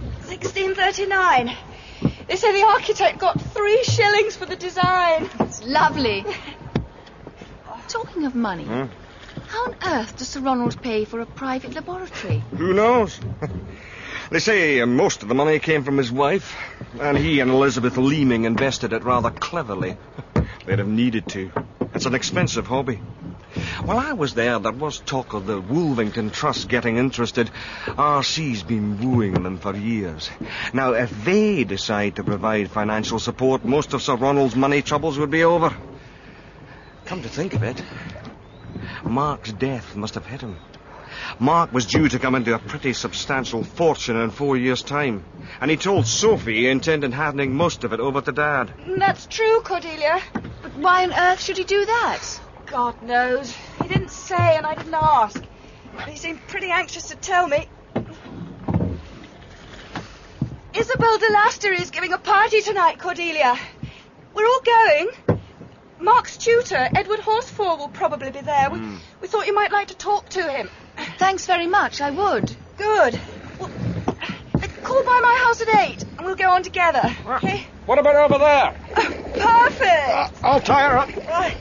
1639. They say the architect got 3 shillings for the design. It's lovely. Talking of money, How on earth does Sir Ronald pay for a private laboratory? Who knows? They say most of the money came from his wife, and he and Elizabeth Leeming invested it rather cleverly. They'd have needed to. It's an expensive hobby. While I was there was talk of the Wolvington Trust getting interested. RC's been wooing them for years. Now, if they decide to provide financial support, most of Sir Ronald's money troubles would be over. Come to think of it, Mark's death must have hit him. Mark was due to come into a pretty substantial fortune in 4 years' time, and he told Sophie he intended handing most of it over to Dad. That's true, Cordelia. But why on earth should he do that? God knows. He didn't say, and I didn't ask. But he seemed pretty anxious to tell me. Isabel de Laster is giving a party tonight, Cordelia. We're all going. Mark's tutor, Edward Horsfall, will probably be there. We thought you might like to talk to him. Thanks very much, I would. Good. Well, call by my house at 8, and we'll go on together. Okay? What about over there? Perfect. I'll tie her up. Right.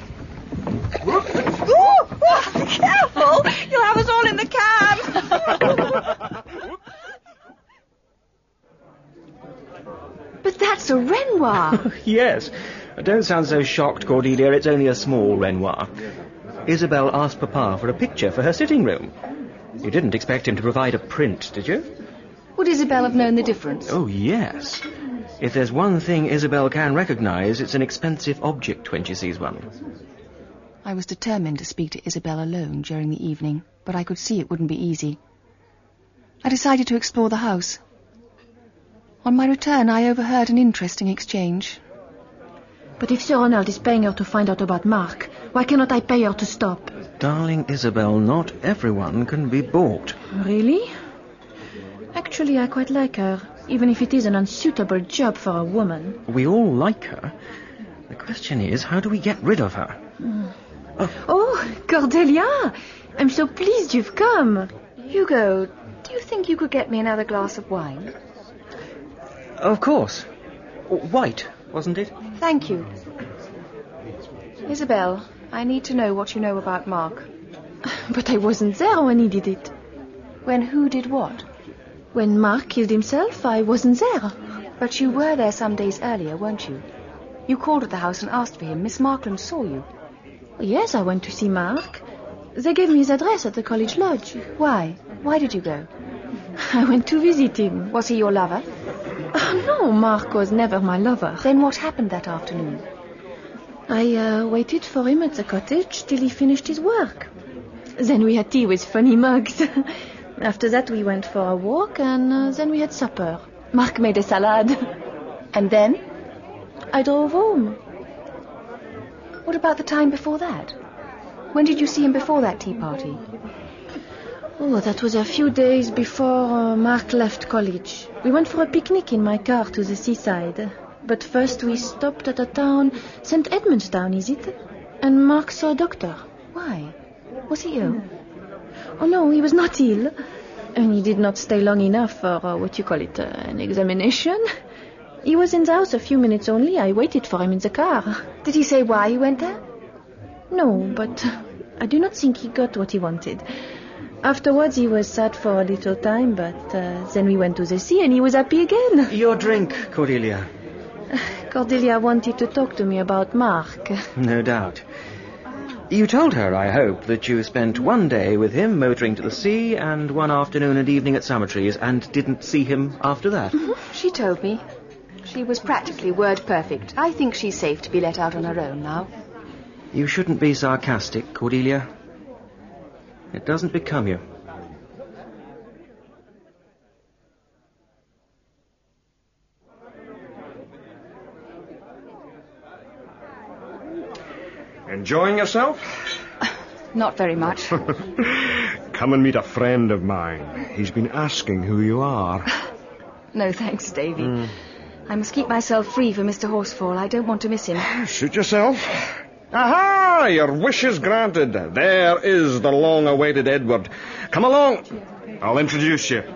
Ooh, careful! You'll have us all in the cab. But that's a Renoir. Yes. Don't sound so shocked, Cordelia. It's only a small Renoir. Isabel asked Papa for a picture for her sitting room. You didn't expect him to provide a print, did you? Would Isabel have known the difference? Oh, yes. If there's one thing Isabel can recognise, it's an expensive object when she sees one. I was determined to speak to Isabel alone during the evening, but I could see it wouldn't be easy. I decided to explore the house. On my return, I overheard an interesting exchange. But if Sir Ronald is paying her to find out about Mark, why cannot I pay her to stop? Darling Isabel, not everyone can be bought. Really? Actually, I quite like her, even if it is an unsuitable job for a woman. We all like her. The question is, how do we get rid of her? Oh, Cordelia! I'm so pleased you've come. Hugo, do you think you could get me another glass of wine? Of course. White, wasn't it? Thank you. Isabel, I need to know what you know about Mark. But I wasn't there when he did it. When who did what? When Mark killed himself, I wasn't there. But you were there some days earlier, weren't you? You called at the house and asked for him. Miss Markland saw you. Yes, I went to see Mark. They gave me his address at the college lodge. Why? Why did you go? I went to visit him. Was he your lover? Oh, no, Mark was never my lover. Then what happened that afternoon? I waited for him at the cottage till he finished his work. Then we had tea with funny mugs. After that we went for a walk, and then we had supper. Mark made a salad. And then? I drove home. What about the time before that? When did you see him before that tea party? Oh, that was a few days before Mark left college. We went for a picnic in my car to the seaside. But first we stopped at a town, St. Edmund's Town, is it? And Mark saw a doctor. Why? Was he ill? Oh, no, he was not ill. And he did not stay long enough for, an examination. He was in the house a few minutes only. I waited for him in the car. Did he say why he went there? No, but I do not think he got what he wanted. Afterwards, he was sad for a little time, but then we went to the sea and he was happy again. Your drink, Cordelia. Cordelia wanted to talk to me about Mark. No doubt. You told her, I hope, that you spent one day with him motoring to the sea and one afternoon and evening at Summertrees and didn't see him after that. Mm-hmm. She told me. She was practically word perfect. I think she's safe to be let out on her own now. You shouldn't be sarcastic, Cordelia. It doesn't become you. Enjoying yourself? Not very much. Come and meet a friend of mine. He's been asking who you are. No thanks, Davy. I must keep myself free for Mr. Horsfall. I don't want to miss him. Suit yourself. Aha! Your wish is granted. There is the long-awaited Edward. Come along. I'll introduce you.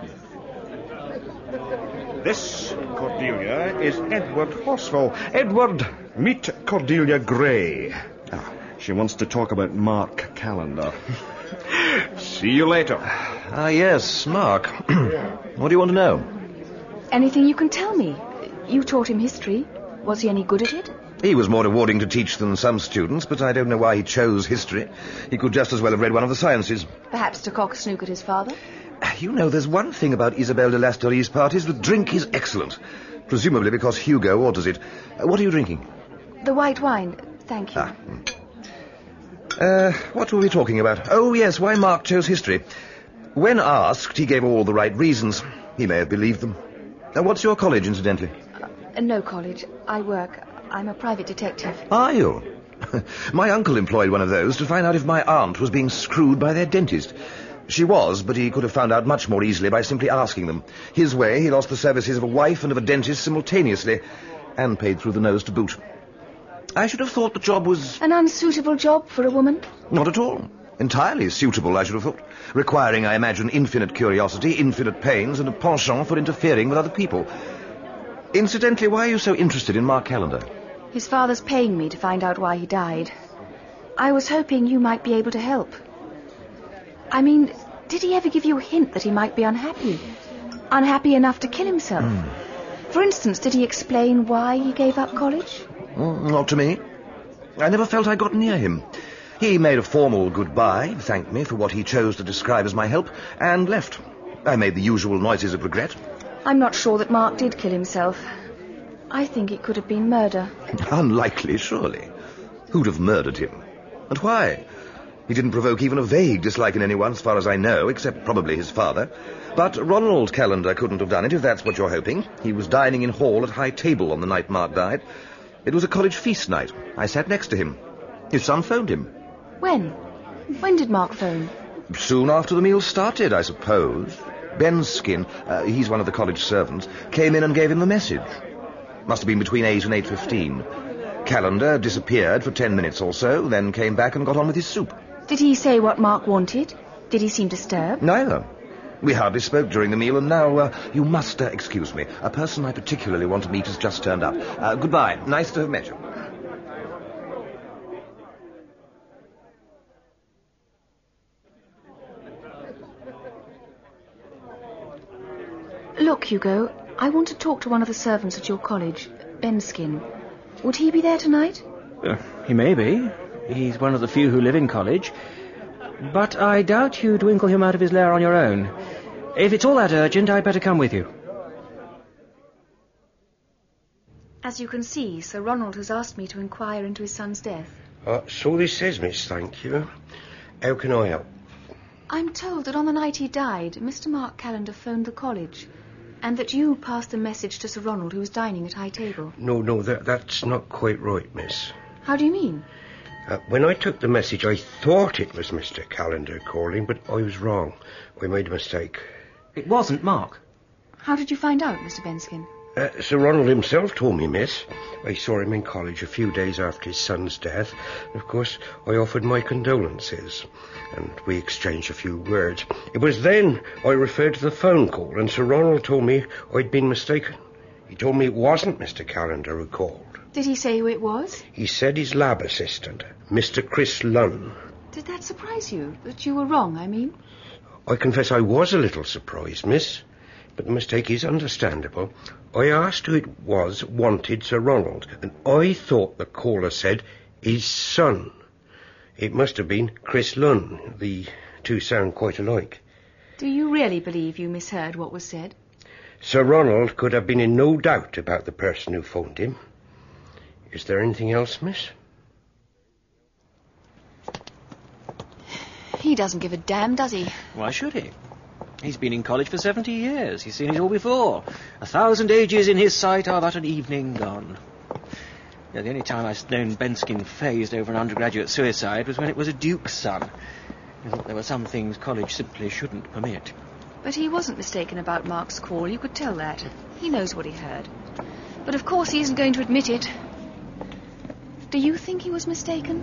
This, Cordelia, is Edward Horsfall. Edward, meet Cordelia Gray. She wants to talk about Mark Callender. See you later. Yes, Mark. What do you want to know? Anything you can tell me. You taught him history. Was he any good at it? He was more rewarding to teach than some students, but I don't know why he chose history. He could just as well have read one of the sciences. Perhaps to cock a snook at his father? You know, there's one thing about Isabelle de Lastourie's parties. The drink is excellent. Presumably because Hugo orders it. What are you drinking? The white wine. Thank you. What were we talking about? Oh, yes, why Mark chose history. When asked, he gave all the right reasons. He may have believed them. What's your college, incidentally? No college. I work. I'm a private detective. Are you? My uncle employed one of those to find out if my aunt was being screwed by their dentist. She was, but he could have found out much more easily by simply asking them. His way, he lost the services of a wife and of a dentist simultaneously, and paid through the nose to boot. I should have thought the job was... An unsuitable job for a woman? Not at all. Entirely suitable, I should have thought. Requiring, I imagine, infinite curiosity, infinite pains, and a penchant for interfering with other people. Incidentally, why are you so interested in Mark Callender? His father's paying me to find out why he died. I was hoping you might be able to help. I mean, did he ever give you a hint that he might be unhappy? Unhappy enough to kill himself? For instance, did he explain why he gave up college? Not to me. I never felt I got near him. He made a formal goodbye, thanked me for what he chose to describe as my help, and left. I made the usual noises of regret. I'm not sure that Mark did kill himself. I think it could have been murder. Unlikely, surely. Who'd have murdered him? And why? He didn't provoke even a vague dislike in anyone, as far as I know, except probably his father. But Ronald Callender couldn't have done it, if that's what you're hoping. He was dining in hall at high table on the night Mark died. It was a college feast night. I sat next to him. His son phoned him. When? When did Mark phone? Soon after the meal started, I suppose. Benskin, he's one of the college servants, came in and gave him the message. Must have been between 8 and 8:15. Callender disappeared for 10 minutes or so, then came back and got on with his soup. Did he say what Mark wanted? Did he seem disturbed? Neither. We hardly spoke during the meal, and now, you must excuse me. A person I particularly want to meet has just turned up. Goodbye. Nice to have met you. Look, Hugo, I want to talk to one of the servants at your college, Benskin. Would he be there tonight? He may be. He's one of the few who live in college. But I doubt you'd winkle him out of his lair on your own. If it's all that urgent, I'd better come with you. As you can see, Sir Ronald has asked me to inquire into his son's death. So this says, miss, thank you. How can I help? I'm told that on the night he died, Mr. Mark Callender phoned the college, and that you passed a message to Sir Ronald, who was dining at high table. No, that's not quite right, miss. How do you mean? When I took the message, I thought it was Mr. Callender calling, but I was wrong. I made a mistake. It wasn't Mark. How did you find out, Mr. Benskin? Sir Ronald himself told me, miss. I saw him in college a few days after his son's death. Of course, I offered my condolences, and we exchanged a few words. It was then I referred to the phone call, and Sir Ronald told me I'd been mistaken. He told me it wasn't Mr. Callender who called. Did he say who it was? He said his lab assistant, Mr. Chris Lunn. Did that surprise you? That you were wrong, I mean? I confess I was a little surprised, miss. But the mistake is understandable. I asked who it was wanted Sir Ronald, and I thought the caller said his son. It must have been Chris Lunn. The two sound quite alike. Do you really believe you misheard what was said? Sir Ronald could have been in no doubt about the person who phoned him. Is there anything else, miss? He doesn't give a damn, does he? Why should he? He's been in college for 70 years. He's seen it all before. 1,000 ages in his sight are but an evening gone. Yeah, the only time I've known Benskin phased over an undergraduate suicide was when it was a duke's son. He thought there were some things college simply shouldn't permit. But he wasn't mistaken about Mark's call. You could tell that. He knows what he heard. But of course he isn't going to admit it. Do you think he was mistaken?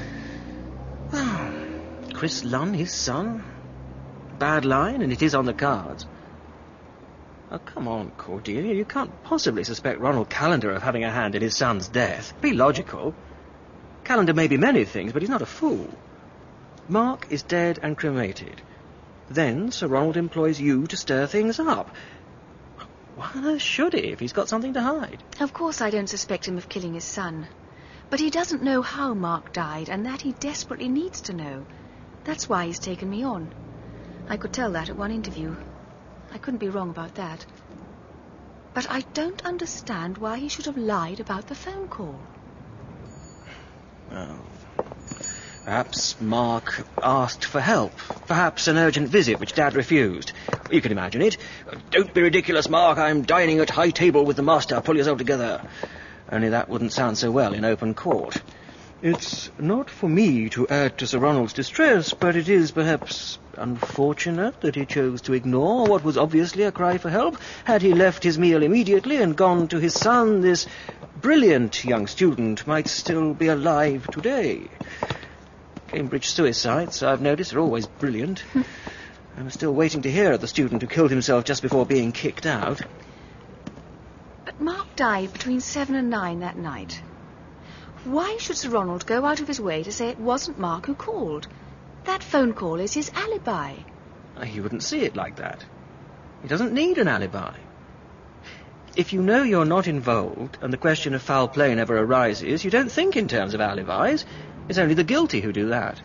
Chris Lunn, his son? Bad line, and it is on the cards. Oh, come on, Cordelia. You can't possibly suspect Ronald Callender of having a hand in his son's death. Be logical. Callender may be many things, but he's not a fool. Mark is dead and cremated. Then Sir Ronald employs you to stir things up. Why on earth should he if he's got something to hide? Of course I don't suspect him of killing his son. But he doesn't know how Mark died, and that he desperately needs to know. That's why he's taken me on. I could tell that at one interview. I couldn't be wrong about that. But I don't understand why he should have lied about the phone call. Well, perhaps Mark asked for help. Perhaps an urgent visit which Dad refused. You can imagine it. "Don't be ridiculous, Mark. I'm dining at high table with the master. Pull yourself together." Only that wouldn't sound so well in open court. It's not for me to add to Sir Ronald's distress, but it is perhaps unfortunate that he chose to ignore what was obviously a cry for help. Had he left his meal immediately and gone to his son, this brilliant young student might still be alive today. Cambridge suicides, I've noticed, are always brilliant. I'm still waiting to hear of the student who killed himself just before being kicked out. But Mark died between 7 and 9 that night. Why should Sir Ronald go out of his way to say it wasn't Mark who called? That phone call is his alibi. He wouldn't see it like that. He doesn't need an alibi. If you know you're not involved and the question of foul play never arises, you don't think in terms of alibis. It's only the guilty who do that.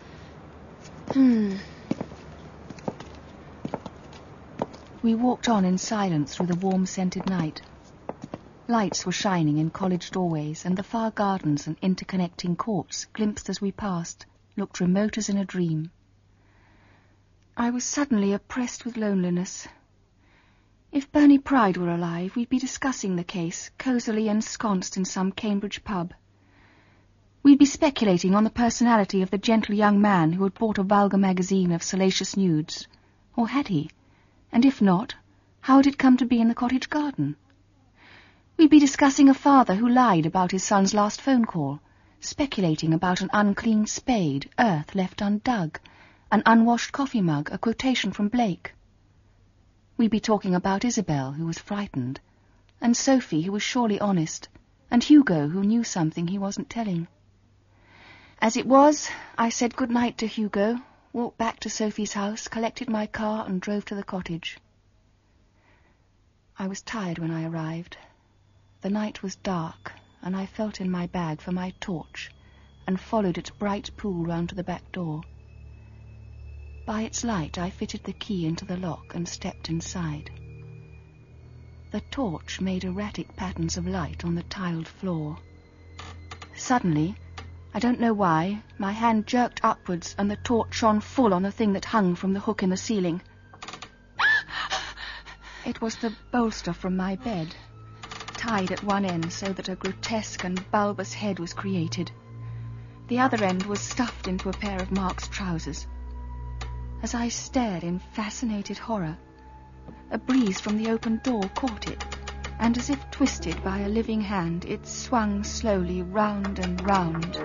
We walked on in silence through the warm-scented night. Lights were shining in college doorways, and the far gardens and interconnecting courts, glimpsed as we passed, looked remote as in a dream. I was suddenly oppressed with loneliness. If Bernie Pride were alive, we'd be discussing the case, cosily ensconced in some Cambridge pub. We'd be speculating on the personality of the gentle young man who had bought a vulgar magazine of salacious nudes. Or had he? And if not, how had it come to be in the cottage garden? We'd be discussing a father who lied about his son's last phone call, speculating about an unclean spade, earth left undug, an unwashed coffee mug, a quotation from Blake. We'd be talking about Isabel, who was frightened, and Sophie, who was surely honest, and Hugo, who knew something he wasn't telling. As it was, I said good night to Hugo, walked back to Sophie's house, collected my car, and drove to the cottage. I was tired when I arrived. The night was dark, and I felt in my bag for my torch, and followed its bright pool round to the back door. By its light I fitted the key into the lock and stepped inside. The torch made erratic patterns of light on the tiled floor. Suddenly, I don't know why, my hand jerked upwards and the torch shone full on the thing that hung from the hook in the ceiling. It was the bolster from my bed, tied at one end so that a grotesque and bulbous head was created. The other end was stuffed into a pair of Mark's trousers. As I stared in fascinated horror, a breeze from the open door caught it, and as if twisted by a living hand, it swung slowly round and round.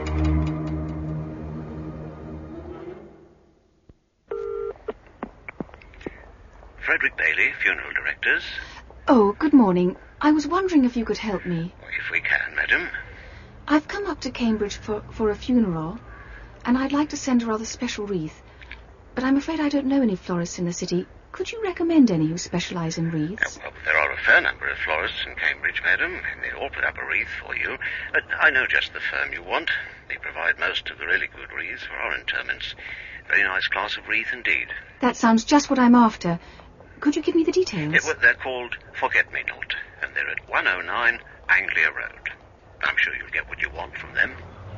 Frederick Bailey, funeral directors. Oh, good morning. I was wondering if you could help me. If we can, madam. I've come up to Cambridge for a funeral, and I'd like to send a rather special wreath. But I'm afraid I don't know any florists in the city. Could you recommend any who specialise in wreaths? Well, there are a fair number of florists in Cambridge, madam, and they'll all put up a wreath for you. I know just the firm you want. They provide most of the really good wreaths for our interments. Very nice class of wreath indeed. That sounds just what I'm after. Could you give me the details? Well, they're called Forget-Me-Not, and they're at 109 Anglia Road. I'm sure you'll get what you want from them.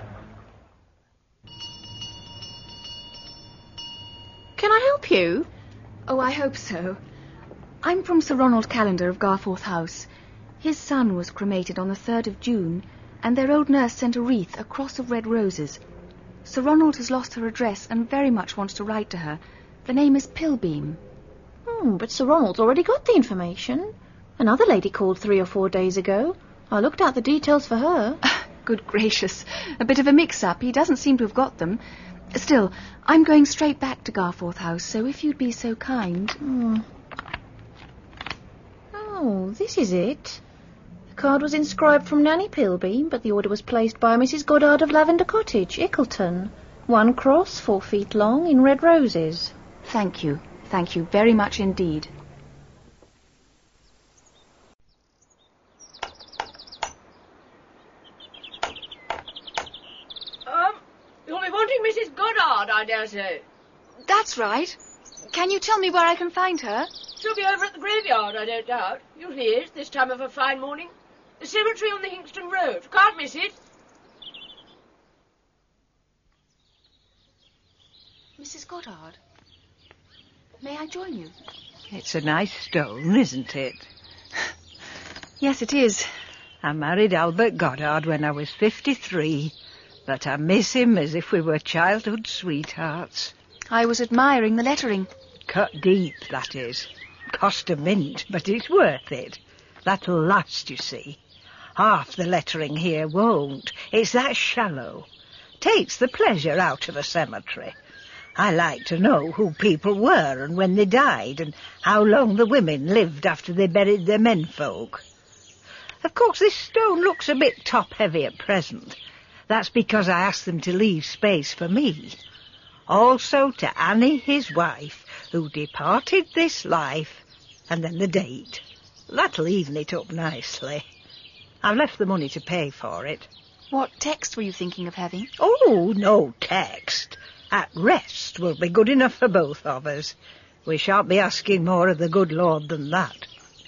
Can I help you? Oh, I hope so. I'm from Sir Ronald Callender of Garforth House. His son was cremated on the 3rd of June, and their old nurse sent a wreath, a cross of red roses. Sir Ronald has lost her address and very much wants to write to her. The name is Pilbeam. But Sir Ronald's already got the information. Another lady called 3 or 4 days ago. I looked out the details for her. Good gracious. A bit of a mix-up. He doesn't seem to have got them. Still, I'm going straight back to Garforth House, so if you'd be so kind... Oh, this is it. The card was inscribed from Nanny Pilbeam, but the order was placed by Mrs. Goddard of Lavender Cottage, Ickleton. 1 cross, 4 feet long, in red roses. Thank you. Thank you very much indeed. You'll be wanting Mrs. Goddard, I dare say. That's right. Can you tell me where I can find her? She'll be over at the graveyard, I don't doubt. Usually is, this time of a fine morning. The cemetery on the Hingston Road. Can't miss it. Mrs. Goddard, may I join you? It's a nice stone, isn't it? Yes, it is. I married Albert Goddard when I was 53, but I miss him as if we were childhood sweethearts. I was admiring the lettering. Cut deep, that is. Cost a mint, but it's worth it. That'll last, you see. Half the lettering here won't. It's that shallow. Takes the pleasure out of a cemetery. I like to know who people were and when they died and how long the women lived after they buried their menfolk. Of course, this stone looks a bit top-heavy at present. That's because I asked them to leave space for me. Also to Annie, his wife, who departed this life, and then the date. That'll even it up nicely. I've left the money to pay for it. What text were you thinking of having? Oh, no text. At rest will be good enough for both of us. We shan't be asking more of the good Lord than that.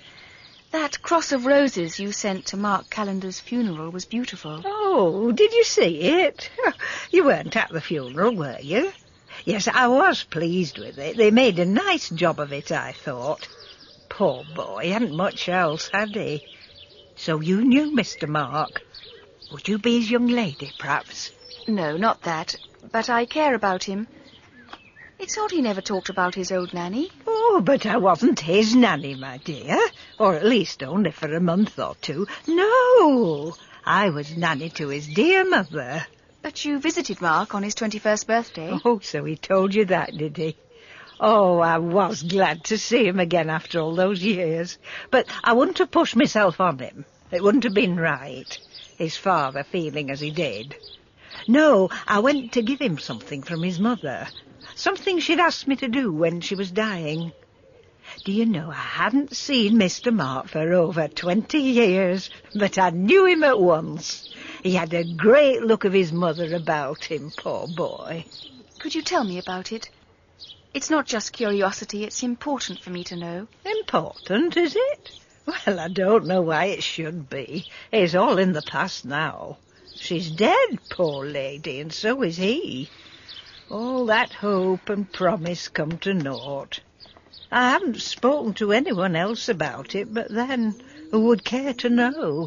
That cross of roses you sent to Mark Callender's funeral was beautiful. Oh, did you see it? You weren't at the funeral, were you? Yes, I was pleased with it. They made a nice job of it, I thought. Poor boy, hadn't much else, had he? So you knew Mr. Mark. Would you be his young lady, perhaps? No, not that. But I care about him. It's odd he never talked about his old nanny. Oh, but I wasn't his nanny, my dear. Or at least only for a month or two. No, I was nanny to his dear mother. But you visited Mark on his 21st birthday. Oh, so he told you that, did he? Oh, I was glad to see him again after all those years. But I wouldn't have pushed myself on him. It wouldn't have been right, his father feeling as he did. No, I went to give him something from his mother. Something she'd asked me to do when she was dying. Do you know, I hadn't seen Mr. Mark for over 20 years, but I knew him at once. He had a great look of his mother about him, poor boy. Could you tell me about it? It's not just curiosity, it's important for me to know. Important, is it? Well, I don't know why it should be. It's all in the past now. She's dead, poor lady, and so is he. All that hope and promise come to naught. I haven't spoken to anyone else about it, but then, who would care to know?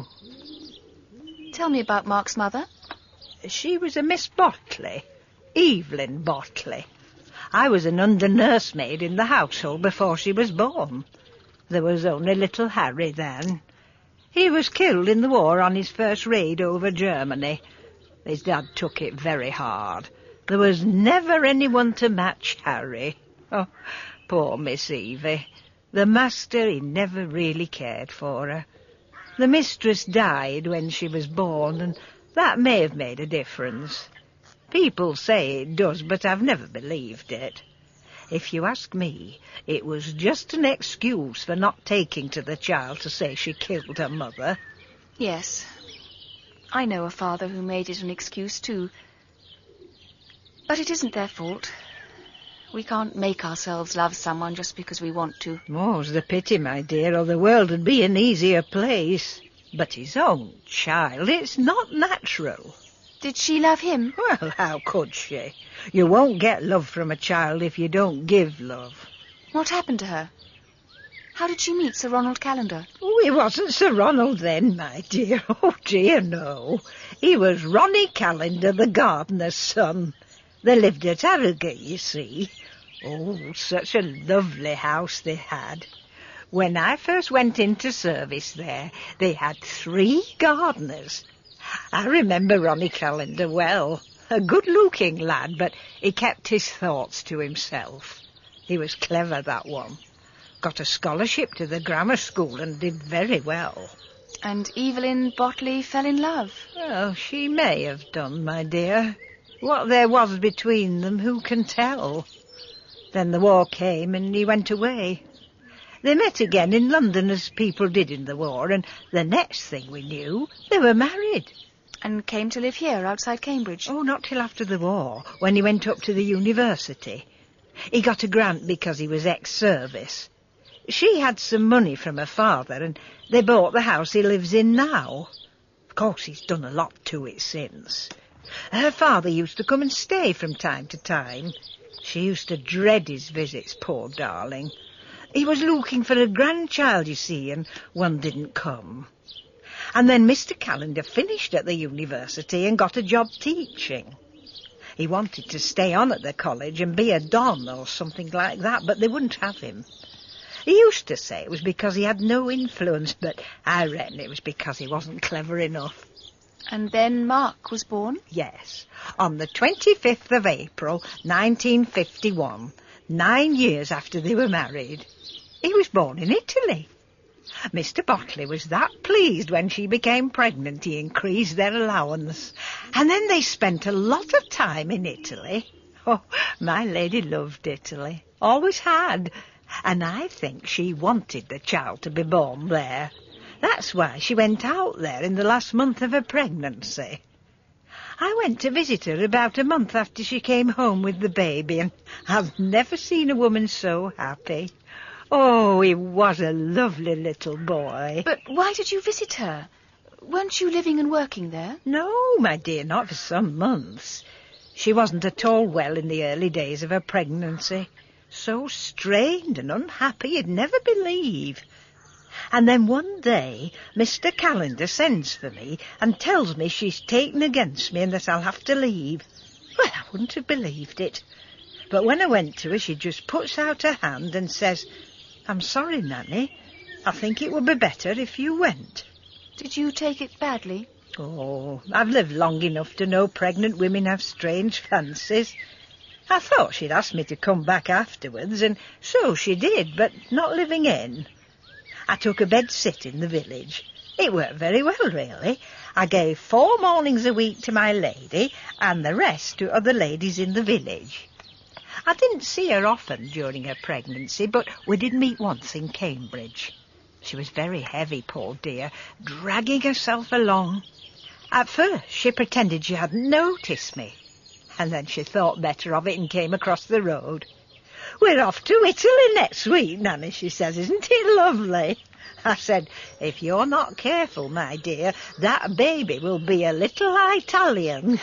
Tell me about Mark's mother. She was a Miss Botley, Evelyn Botley. I was an under-nursemaid in the household before she was born. There was only little Harry then. He was killed in the war on his first raid over Germany. His dad took it very hard. There was never anyone to match Harry. Oh, poor Miss Evie. The master, he never really cared for her. The mistress died when she was born, and that may have made a difference. People say it does, but I've never believed it. If you ask me, it was just an excuse for not taking to the child to say she killed her mother. Yes. I know a father who made it an excuse too. But it isn't their fault. We can't make ourselves love someone just because we want to. More's the pity, my dear, or the world would be an easier place. But his own child, it's not natural. Did she love him? Well, how could she? You won't get love from a child if you don't give love. What happened to her? How did she meet Sir Ronald Callender? Oh, he wasn't Sir Ronald then, my dear. Oh, dear, no. He was Ronnie Callender, the gardener's son. They lived at Harrogate, you see. Oh, such a lovely house they had. When I first went into service there, they had 3 gardeners. I remember Ronnie Callender well. A good-looking lad, but he kept his thoughts to himself. He was clever, that one. Got a scholarship to the grammar school and did very well. And Evelyn Botley fell in love? Well, she may have done, my dear. What there was between them, who can tell? Then the war came and he went away. They met again in London, as people did in the war, and the next thing we knew, they were married. And came to live here, outside Cambridge? Oh, not till after the war, when he went up to the university. He got a grant because he was ex-service. She had some money from her father, and they bought the house he lives in now. Of course, he's done a lot to it since. Her father used to come and stay from time to time. She used to dread his visits, poor darling. He was looking for a grandchild, you see, and one didn't come. And then Mr. Callender finished at the university and got a job teaching. He wanted to stay on at the college and be a don or something like that, but they wouldn't have him. He used to say it was because he had no influence, but I reckon it was because he wasn't clever enough. And then Mark was born? Yes, on the 25th of April, 1951, 9 years after they were married. He was born in Italy. Mr. Botley was that pleased when she became pregnant he increased their allowance. And then they spent a lot of time in Italy. Oh, my lady loved Italy. Always had. And I think she wanted the child to be born there. That's why she went out there in the last month of her pregnancy. I went to visit her about a month after she came home with the baby, and I've never seen a woman so happy. Oh, he was a lovely little boy. But why did you visit her? Weren't you living and working there? No, my dear, not for some months. She wasn't at all well in the early days of her pregnancy. So strained and unhappy you'd never believe. And then one day, Mr. Callender sends for me and tells me she's taken against me and that I'll have to leave. Well, I wouldn't have believed it. But when I went to her, she just puts out her hand and says, "I'm sorry, Nanny. I think it would be better if you went." Did you take it badly? Oh, I've lived long enough to know pregnant women have strange fancies. I thought she'd ask me to come back afterwards, and so she did, but not living in. I took a bed sit in the village. It worked very well, really. I gave 4 mornings a week to my lady, and the rest to other ladies in the village. I didn't see her often during her pregnancy, but we did meet once in Cambridge. She was very heavy, poor dear, dragging herself along. At first, she pretended she hadn't noticed me, and then she thought better of it and came across the road. "We're off to Italy next week, Nanny," she says. "Isn't it lovely?" I said, "If you're not careful, my dear, that baby will be a little Italian."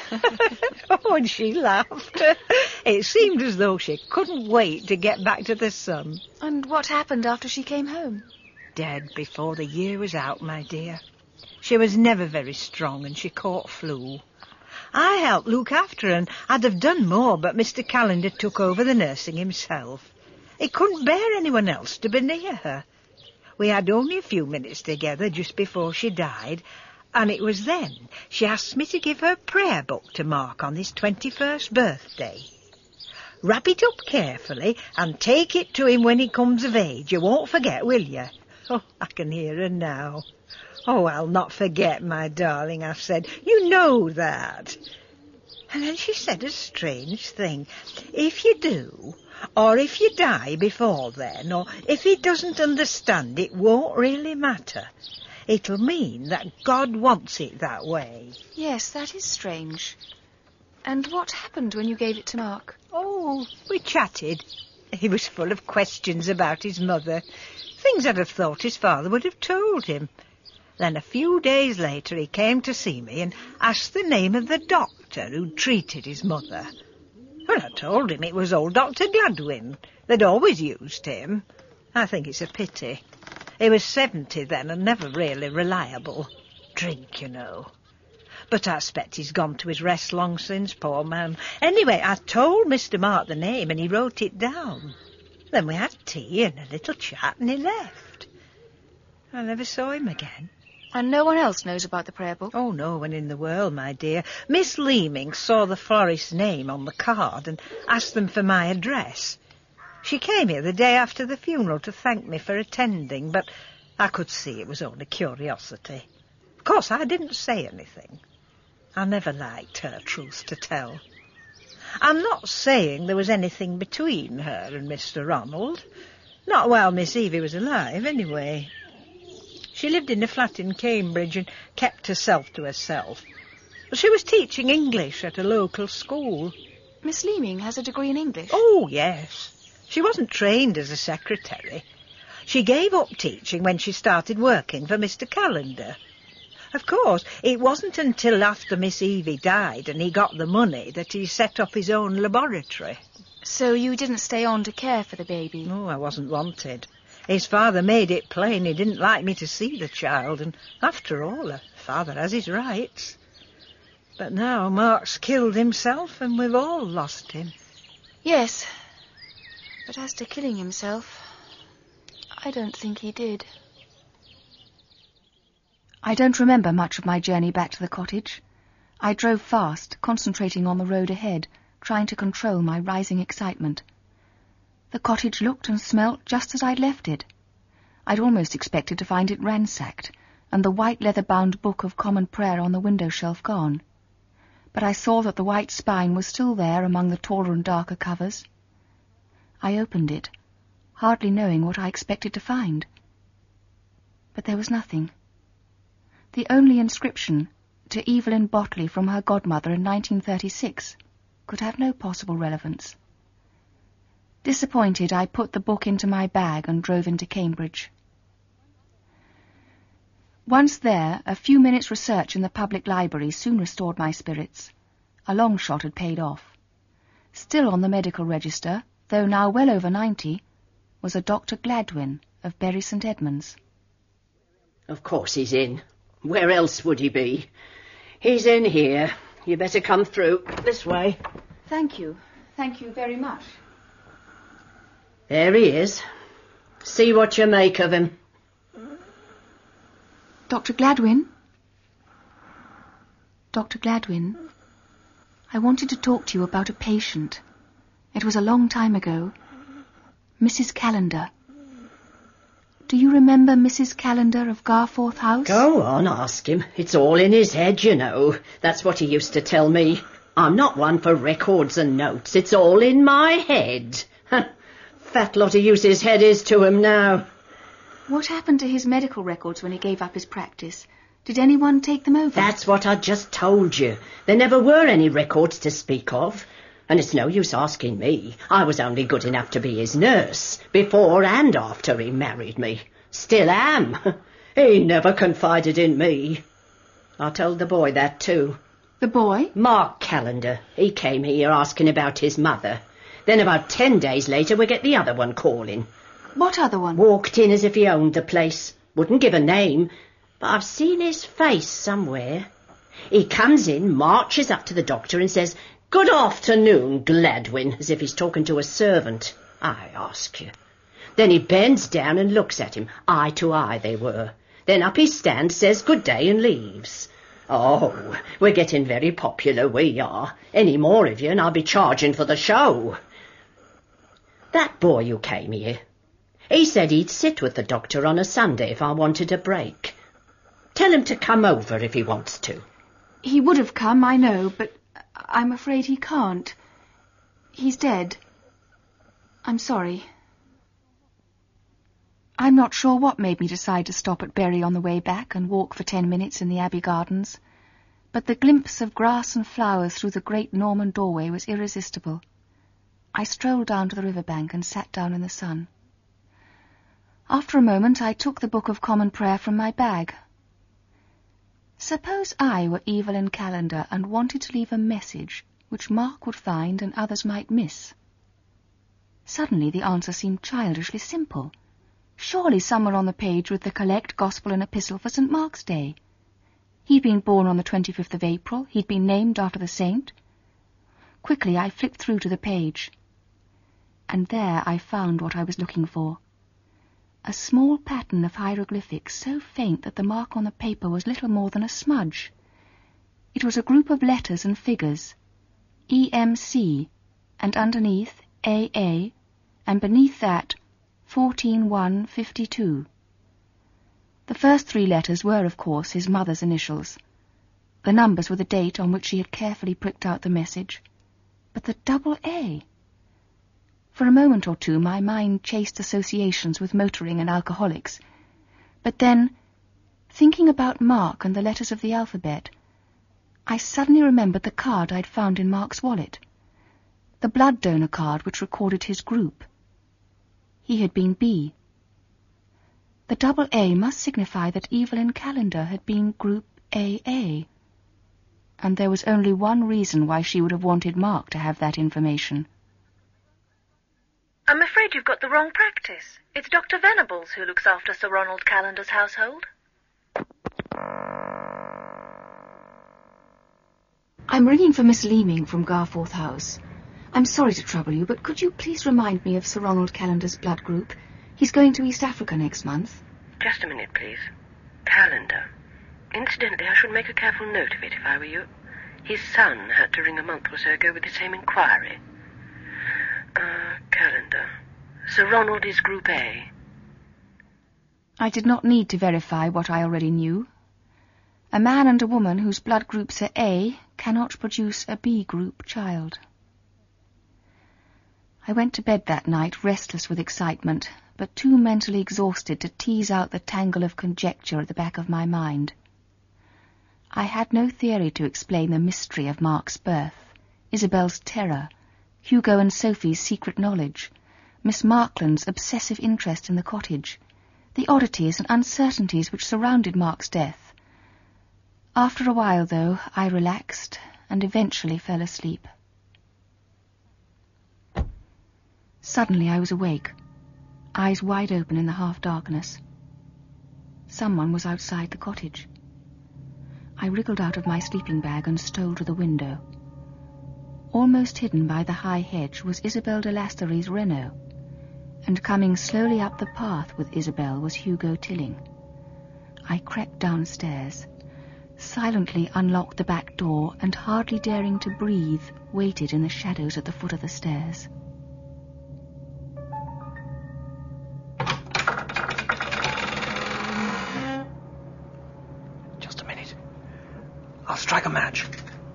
Oh, and she laughed. It seemed as though she couldn't wait to get back to the sun. And what happened after she came home? Dead before the year was out, my dear. She was never very strong and she caught flu. I helped look after her, and I'd have done more, but Mr. Callender took over the nursing himself. He couldn't bear anyone else to be near her. We had only a few minutes together just before she died, and it was then she asked me to give her prayer book to Mark on his 21st birthday. "Wrap it up carefully and take it to him when he comes of age. You won't forget, will you?" Oh, I can hear her now. "Oh, I'll not forget, my darling," I said. "You know that." And then she said a strange thing. "If you do, or if you die before then, or if he doesn't understand, it won't really matter. It'll mean that God wants it that way." Yes, that is strange. And what happened when you gave it to Mark? Oh, we chatted. He was full of questions about his mother. Things I'd have thought his father would have told him. Then a few days later he came to see me and asked the name of the doctor who'd treated his mother. Well, I told him it was old Dr. Gladwin. They'd always used him. I think it's a pity. He was 70 then and never really reliable. Drink, you know. But I expect he's gone to his rest long since, poor man. Anyway, I told Mr. Mark the name and he wrote it down. Then we had tea and a little chat and he left. I never saw him again. And no one else knows about the prayer book? Oh, no one in the world, my dear. Miss Leeming saw the florist's name on the card and asked them for my address. She came here the day after the funeral to thank me for attending, but I could see it was only curiosity. Of course, I didn't say anything. I never liked her, truth to tell. I'm not saying there was anything between her and Mr. Ronald. Not while Miss Evie was alive, anyway. She lived in a flat in Cambridge and kept herself to herself. She was teaching English at a local school. Miss Leeming has a degree in English? Oh, yes. She wasn't trained as a secretary. She gave up teaching when she started working for Mr. Callender. Of course, it wasn't until after Miss Evie died and he got the money that he set up his own laboratory. So you didn't stay on to care for the baby? No, I wasn't wanted. His father made it plain he didn't like me to see the child, and after all, a father has his rights. But now Mark's killed himself and we've all lost him. Yes, but as to killing himself, I don't think he did. I don't remember much of my journey back to the cottage. I drove fast, concentrating on the road ahead, trying to control my rising excitement. The cottage looked and smelt just as I'd left it. I'd almost expected to find it ransacked, and the white leather-bound Book of Common Prayer on the window shelf gone. But I saw that the white spine was still there among the taller and darker covers. I opened it, hardly knowing what I expected to find. But there was nothing. The only inscription, to Evelyn Botley from her godmother in 1936, could have no possible relevance. Disappointed, I put the book into my bag and drove into Cambridge. Once there, a few minutes' research in the public library soon restored my spirits. A long shot had paid off. Still on the medical register, though now well over 90, was a Dr. Gladwin of Bury St. Edmunds. Of course he's in. Where else would he be? He's in here. You better come through. This way. Thank you. Thank you very much. There he is. See what you make of him. Dr. Gladwin? Dr. Gladwin, I wanted to talk to you about a patient. It was a long time ago. Mrs. Callender. Do you remember Mrs. Callender of Garforth House? Go on, ask him. It's all in his head, you know. That's what he used to tell me. I'm not one for records and notes. It's all in my head. Fat lot of use his head is to him now. What happened to his medical records when he gave up his practice? Did anyone take them over? That's what I just told you. There never were any records to speak of. And it's no use asking me. I was only good enough to be his nurse, before and after he married me. Still am. He never confided in me. I told the boy that too. The boy? Mark Callender. He came here asking about his mother. Then about 10 days later we get the other one calling. What other one? Walked in as if he owned the place. Wouldn't give a name, but I've seen his face somewhere. He comes in, marches up to the doctor and says, "Good afternoon, Gladwin," as if he's talking to a servant. I ask you. Then he bends down and looks at him. Eye to eye they were. Then up he stands, says good day and leaves. Oh, we're getting very popular, we are. Any more of you and I'll be charging for the show. That boy who came here, he said he'd sit with the doctor on a Sunday if I wanted a break. Tell him to come over if he wants to. He would have come, I know, but I'm afraid he can't. He's dead. I'm sorry. I'm not sure what made me decide to stop at Bury on the way back and walk for 10 minutes in the Abbey gardens, but the glimpse of grass and flowers through the great Norman doorway was irresistible. I strolled down to the riverbank and sat down in the sun. After a moment I took the Book of Common Prayer from my bag. Suppose I were Evelyn Callender and wanted to leave a message which Mark would find and others might miss. Suddenly the answer seemed childishly simple. Surely somewhere on the page was the collect, gospel and epistle for St. Mark's Day. He'd been born on the 25th of April. He'd been named after the saint. Quickly I flipped through to the page. And there I found what I was looking for. A small pattern of hieroglyphics so faint that the mark on the paper was little more than a smudge. It was a group of letters and figures, EMC, and underneath AA, and beneath that 14-1-52. The first 3 letters were, of course, his mother's initials. The numbers were the date on which she had carefully pricked out the message. But the double A... For a moment or two my mind chased associations with motoring and alcoholics. But then, thinking about Mark and the letters of the alphabet, I suddenly remembered the card I'd found in Mark's wallet. The blood donor card which recorded his group. He had been B. The double A must signify that Evelyn Callender had been group AA. And there was only one reason why she would have wanted Mark to have that information. I'm afraid you've got the wrong practice. It's Dr. Venables who looks after Sir Ronald Callender's household. I'm ringing for Miss Leeming from Garforth House. I'm sorry to trouble you, but could you please remind me of Sir Ronald Callender's blood group? He's going to East Africa next month. Just a minute, please. Callender. Incidentally, I should make a careful note of it if I were you. His son had to ring a month or so ago with the same inquiry. Callender. Sir Ronald is Group A. I did not need to verify what I already knew. A man and a woman whose blood groups are A cannot produce a B group child. I went to bed that night restless with excitement, but too mentally exhausted to tease out the tangle of conjecture at the back of my mind. I had no theory to explain the mystery of Mark's birth, Isabel's terror, Hugo and Sophie's secret knowledge, Miss Markland's obsessive interest in the cottage, the oddities and uncertainties which surrounded Mark's death. After a while, though, I relaxed and eventually fell asleep. Suddenly I was awake, eyes wide open in the half-darkness. Someone was outside the cottage. I wriggled out of my sleeping bag and stole to the window. Almost hidden by the high hedge was Isabel de Lastery's Renault, and coming slowly up the path with Isabel was Hugo Tilling. I crept downstairs, silently unlocked the back door, and hardly daring to breathe, waited in the shadows at the foot of the stairs. Just a minute. I'll strike a match.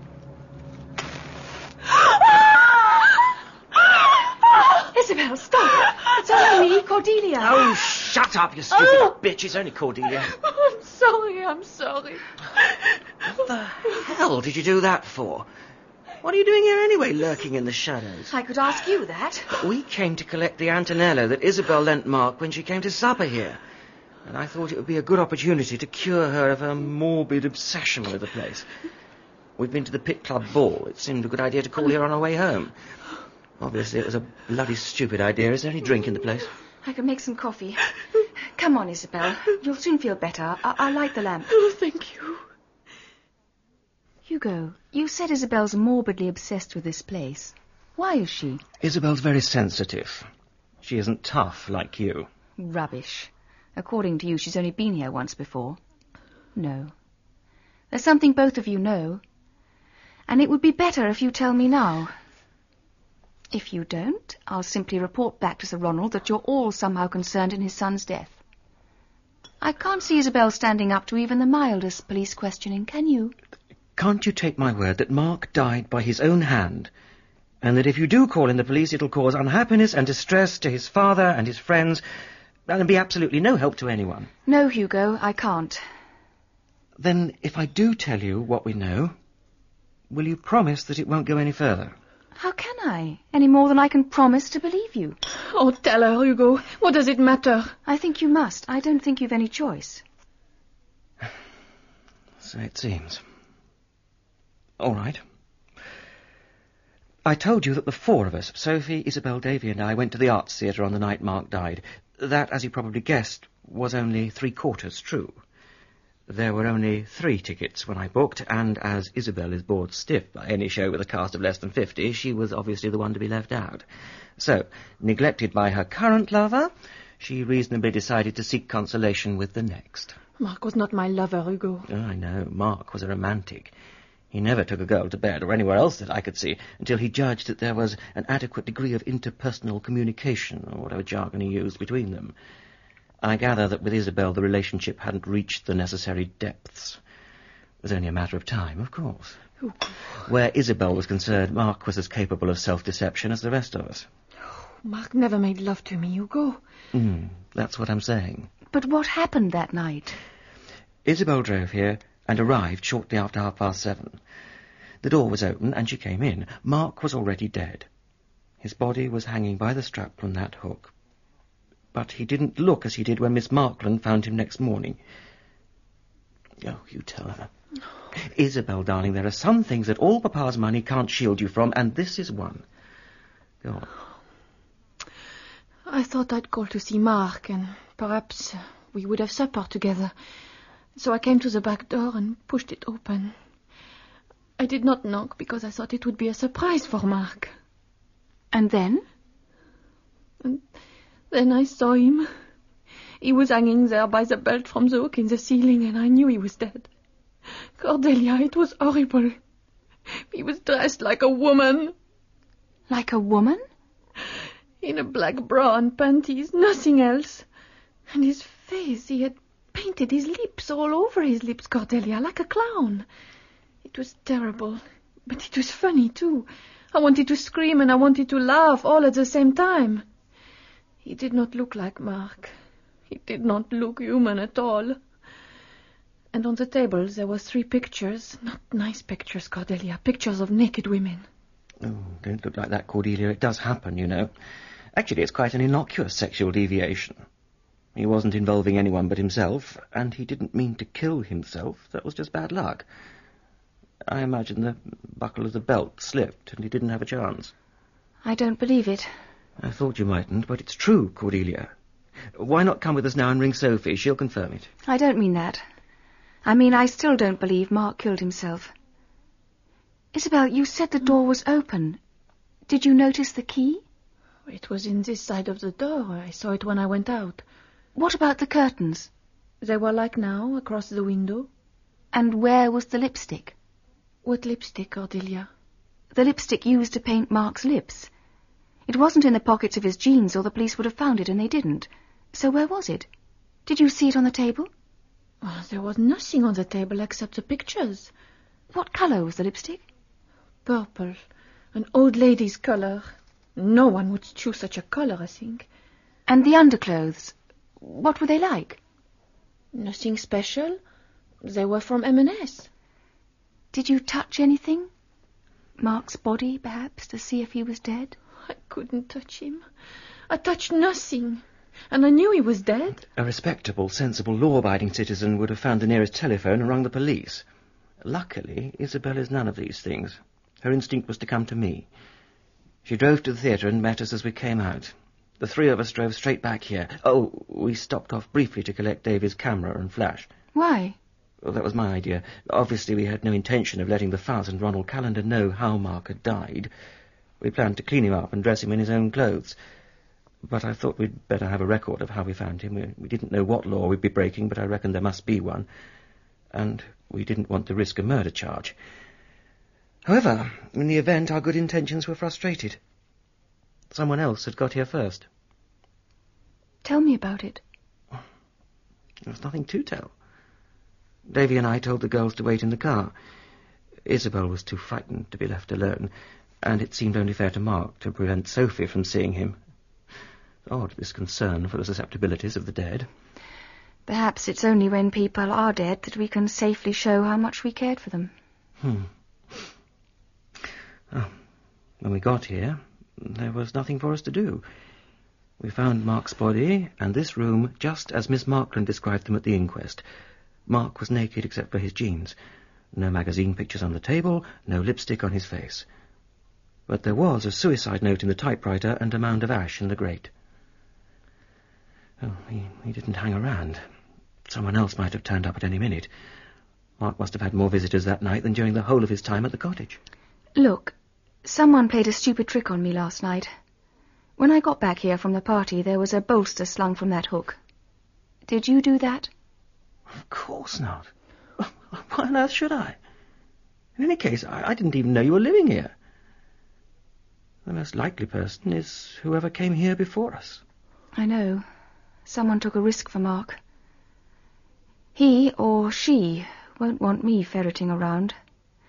Isabel, stop! It's only me, Cordelia. Oh, shut up, you stupid bitch. It's only Cordelia. I'm sorry. What the hell did you do that for? What are you doing here anyway, lurking in the shadows? I could ask you that. We came to collect the Antonello that Isabel lent Mark when she came to supper here. And I thought it would be a good opportunity to cure her of her morbid obsession with the place. We'd been to the Pit Club ball. It seemed a good idea to call here on our way home. Obviously, it was a bloody stupid idea. Is there any drink in the place? I can make some coffee. Come on, Isabel. You'll soon feel better. I'll light the lamp. Oh, thank you. Hugo, you said Isabel's morbidly obsessed with this place. Why is she? Isabel's very sensitive. She isn't tough like you. Rubbish. According to you, she's only been here once before. No. There's something both of you know. And it would be better if you tell me now. If you don't, I'll simply report back to Sir Ronald that you're all somehow concerned in his son's death. I can't see Isabel standing up to even the mildest police questioning, can you? Can't you take my word that Mark died by his own hand, and that if you do call in the police, it'll cause unhappiness and distress to his father and his friends, and be absolutely no help to anyone? No, Hugo, I can't. Then, if I do tell you what we know, will you promise that it won't go any further? How can I? Any more than I can promise to believe you. Oh, tell her, Hugo. What does it matter? I think you must. I don't think you've any choice. So it seems. All right. I told you that the four of us, Sophie, Isabel, Davy and I, went to the Arts Theatre on the night Mark died. That, as you probably guessed, was only 3/4 true. There were only 3 tickets when I booked, and as Isabel is bored stiff by any show with a cast of less than 50, she was obviously the one to be left out. So, neglected by her current lover, she reasonably decided to seek consolation with the next. Mark was not my lover, Hugo. Oh, I know. Mark was a romantic. He never took a girl to bed, or anywhere else that I could see, until he judged that there was an adequate degree of interpersonal communication, or whatever jargon he used, between them. I gather that with Isabel the relationship hadn't reached the necessary depths. It was only a matter of time, of course. Where Isabel was concerned, Mark was as capable of self-deception as the rest of us. Mark never made love to me, Hugo. That's what I'm saying. But what happened that night? Isabel drove here and arrived shortly after 7:30. The door was open and she came in. Mark was already dead. His body was hanging by the strap from that hook. But he didn't look as he did when Miss Markland found him next morning. Oh, you tell her. Isabel, darling, there are some things that all Papa's money can't shield you from, and this is one. Go on. I thought I'd call to see Mark, and perhaps we would have supper together. So I came to the back door and pushed it open. I did not knock because I thought it would be a surprise for Mark. And then? And then I saw him. He was hanging there by the belt from the hook in the ceiling, and I knew he was dead. Cordelia, it was horrible. He was dressed like a woman. Like a woman? In a black bra and panties, nothing else. And his face, he had painted his lips all over his lips, Cordelia, like a clown. It was terrible, but it was funny, too. I wanted to scream and I wanted to laugh all at the same time. He did not look like Mark. He did not look human at all. And on the table there were 3 pictures. Not nice pictures, Cordelia. Pictures of naked women. Oh, don't look like that, Cordelia. It does happen, you know. Actually, it's quite an innocuous sexual deviation. He wasn't involving anyone but himself, and he didn't mean to kill himself. That was just bad luck. I imagine the buckle of the belt slipped, and he didn't have a chance. I don't believe it. I thought you mightn't, but it's true, Cordelia. Why not come with us now and ring Sophie? She'll confirm it. I don't mean that. I mean, I still don't believe Mark killed himself. Isabel, you said the door was open. Did you notice the key? It was in this side of the door. I saw it when I went out. What about the curtains? They were like now, across the window. And where was the lipstick? What lipstick, Cordelia? The lipstick used to paint Mark's lips. It wasn't in the pockets of his jeans, or the police would have found it, and they didn't. So where was it? Did you see it on the table? Oh, there was nothing on the table except the pictures. What colour was the lipstick? Purple. An old lady's colour. No one would choose such a colour, I think. And the underclothes? What were they like? Nothing special. They were from M&S. Did you touch anything? Mark's body, perhaps, to see if he was dead? I couldn't touch him. I touched nothing. And I knew he was dead. A respectable, sensible, law-abiding citizen would have found the nearest telephone and rung the police. Luckily, Isabel is none of these things. Her instinct was to come to me. She drove to the theatre and met us as we came out. The 3 of us drove straight back here. Oh, we stopped off briefly to collect Davy's camera and flash. Why? Well, that was my idea. Obviously, we had no intention of letting the Fuzz and Ronald Callender know how Mark had died. We planned to clean him up and dress him in his own clothes. But I thought we'd better have a record of how we found him. We didn't know what law we'd be breaking, but I reckoned there must be one. And we didn't want to risk a murder charge. However, in the event, our good intentions were frustrated. Someone else had got here first. Tell me about it. There was nothing to tell. Davy and I told the girls to wait in the car. Isabel was too frightened to be left alone, and it seemed only fair to Mark to prevent Sophie from seeing him. Odd, this concern for the susceptibilities of the dead. Perhaps it's only when people are dead that we can safely show how much we cared for them. Oh, when we got here, there was nothing for us to do. We found Mark's body and this room just as Miss Markland described them at the inquest. Mark was naked except for his jeans. No magazine pictures on the table, no lipstick on his face. But there was a suicide note in the typewriter and a mound of ash in the grate. Oh, he didn't hang around. Someone else might have turned up at any minute. Mark must have had more visitors that night than during the whole of his time at the cottage. Look, someone played a stupid trick on me last night. When I got back here from the party, there was a bolster slung from that hook. Did you do that? Of course not. Why on earth should I? In any case, I didn't even know you were living here. The most likely person is whoever came here before us. I know. Someone took a risk for Mark. He or she won't want me ferreting around.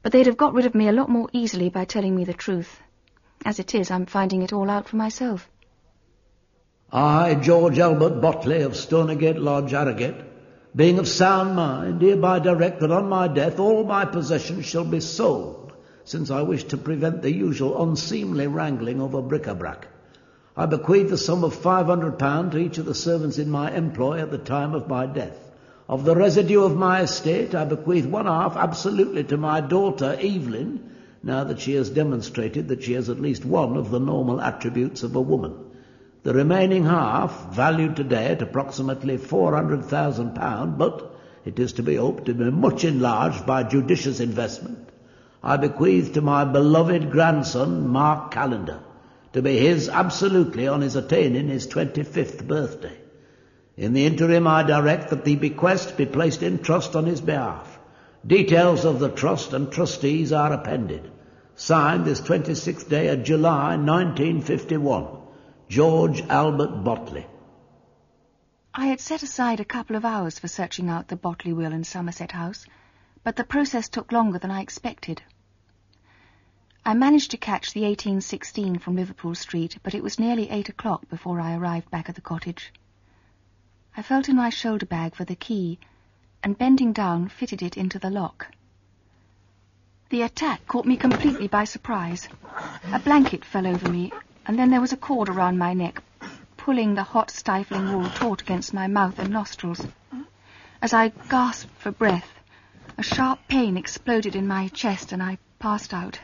but they'd have got rid of me a lot more easily by telling me the truth. As it is, I'm finding it all out for myself. I, George Albert Botley of Stonygate Lodge, Harrogate, being of sound mind, hereby direct that on my death all my possessions shall be sold, since I wish to prevent the usual unseemly wrangling over bric-a-brac. I bequeath the sum of £500 to each of the servants in my employ at the time of my death. Of the residue of my estate, I bequeath one half absolutely to my daughter Evelyn, now that she has demonstrated that she has at least one of the normal attributes of a woman. The remaining half, valued today at approximately £400,000, but it is to be hoped to be much enlarged by judicious investment, I bequeath to my beloved grandson, Mark Callender, to be his absolutely on his attaining his 25th birthday. In the interim, I direct that the bequest be placed in trust on his behalf. Details of the trust and trustees are appended. Signed this 26th day of July, 1951. George Albert Botley. I had set aside a couple of hours for searching out the Botley will in Somerset House, but the process took longer than I expected. I managed to catch the 1816 from Liverpool Street, but it was nearly 8 o'clock before I arrived back at the cottage. I felt in my shoulder bag for the key, and bending down, fitted it into the lock. The attack caught me completely by surprise. A blanket fell over me, and then there was a cord around my neck, pulling the hot, stifling wool taut against my mouth and nostrils. As I gasped for breath, a sharp pain exploded in my chest, and I passed out.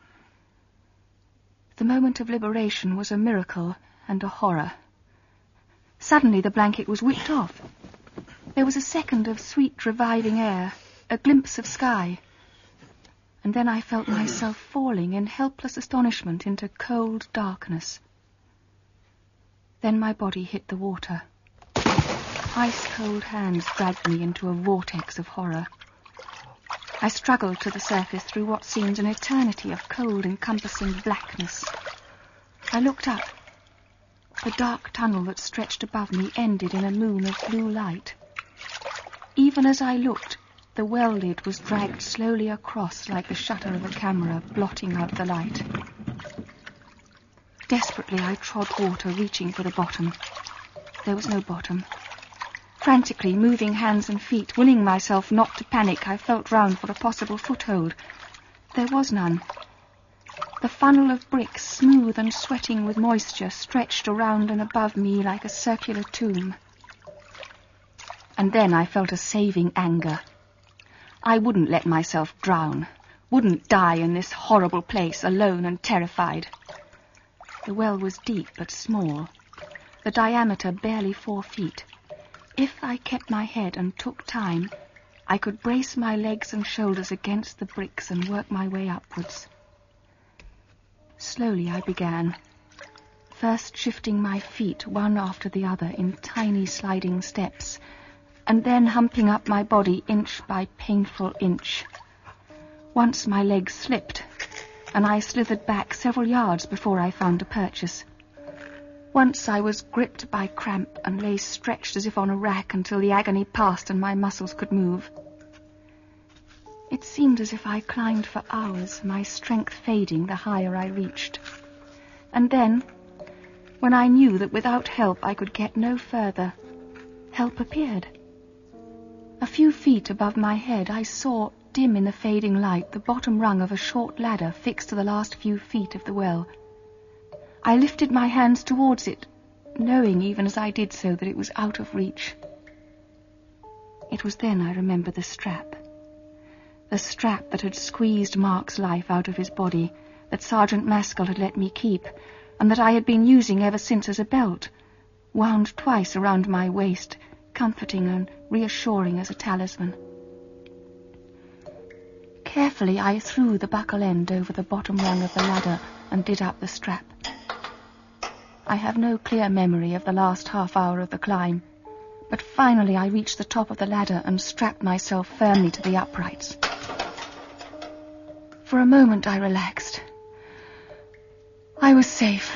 The moment of liberation was a miracle and a horror. Suddenly the blanket was whipped off. There was a second of sweet, reviving air, a glimpse of sky, and then I felt myself falling in helpless astonishment into cold darkness. Then my body hit the water. Ice-cold hands dragged me into a vortex of horror. I struggled to the surface through what seemed an eternity of cold, encompassing blackness. I looked up. The dark tunnel that stretched above me ended in a moon of blue light. Even as I looked, the well lid was dragged slowly across like the shutter of a camera, blotting out the light. Desperately I trod water, reaching for the bottom. There was no bottom. Frantically, moving hands and feet, willing myself not to panic, I felt round for a possible foothold. There was none. The funnel of bricks, smooth and sweating with moisture, stretched around and above me like a circular tomb. And then I felt a saving anger. I wouldn't let myself drown, wouldn't die in this horrible place, alone and terrified. The well was deep but small, the diameter barely 4 feet. If I kept my head and took time, I could brace my legs and shoulders against the bricks and work my way upwards. Slowly I began, first shifting my feet one after the other in tiny sliding steps, and then humping up my body inch by painful inch. Once my legs slipped, and I slithered back several yards before I found a purchase. Once I was gripped by cramp and lay stretched as if on a rack until the agony passed and my muscles could move. It seemed as if I climbed for hours, my strength fading the higher I reached. And then, when I knew that without help I could get no further, help appeared. A few feet above my head I saw, dim in the fading light, the bottom rung of a short ladder fixed to the last few feet of the well. I lifted my hands towards it, knowing even as I did so that it was out of reach. It was then I remembered the strap that had squeezed Mark's life out of his body, that Sergeant Maskell had let me keep, and that I had been using ever since as a belt, wound twice around my waist, comforting and reassuring as a talisman. Carefully I threw the buckle end over the bottom rung of the ladder and did up the strap. I have no clear memory of the last half hour of the climb, but finally I reached the top of the ladder and strapped myself firmly to the uprights. For a moment I relaxed. I was safe.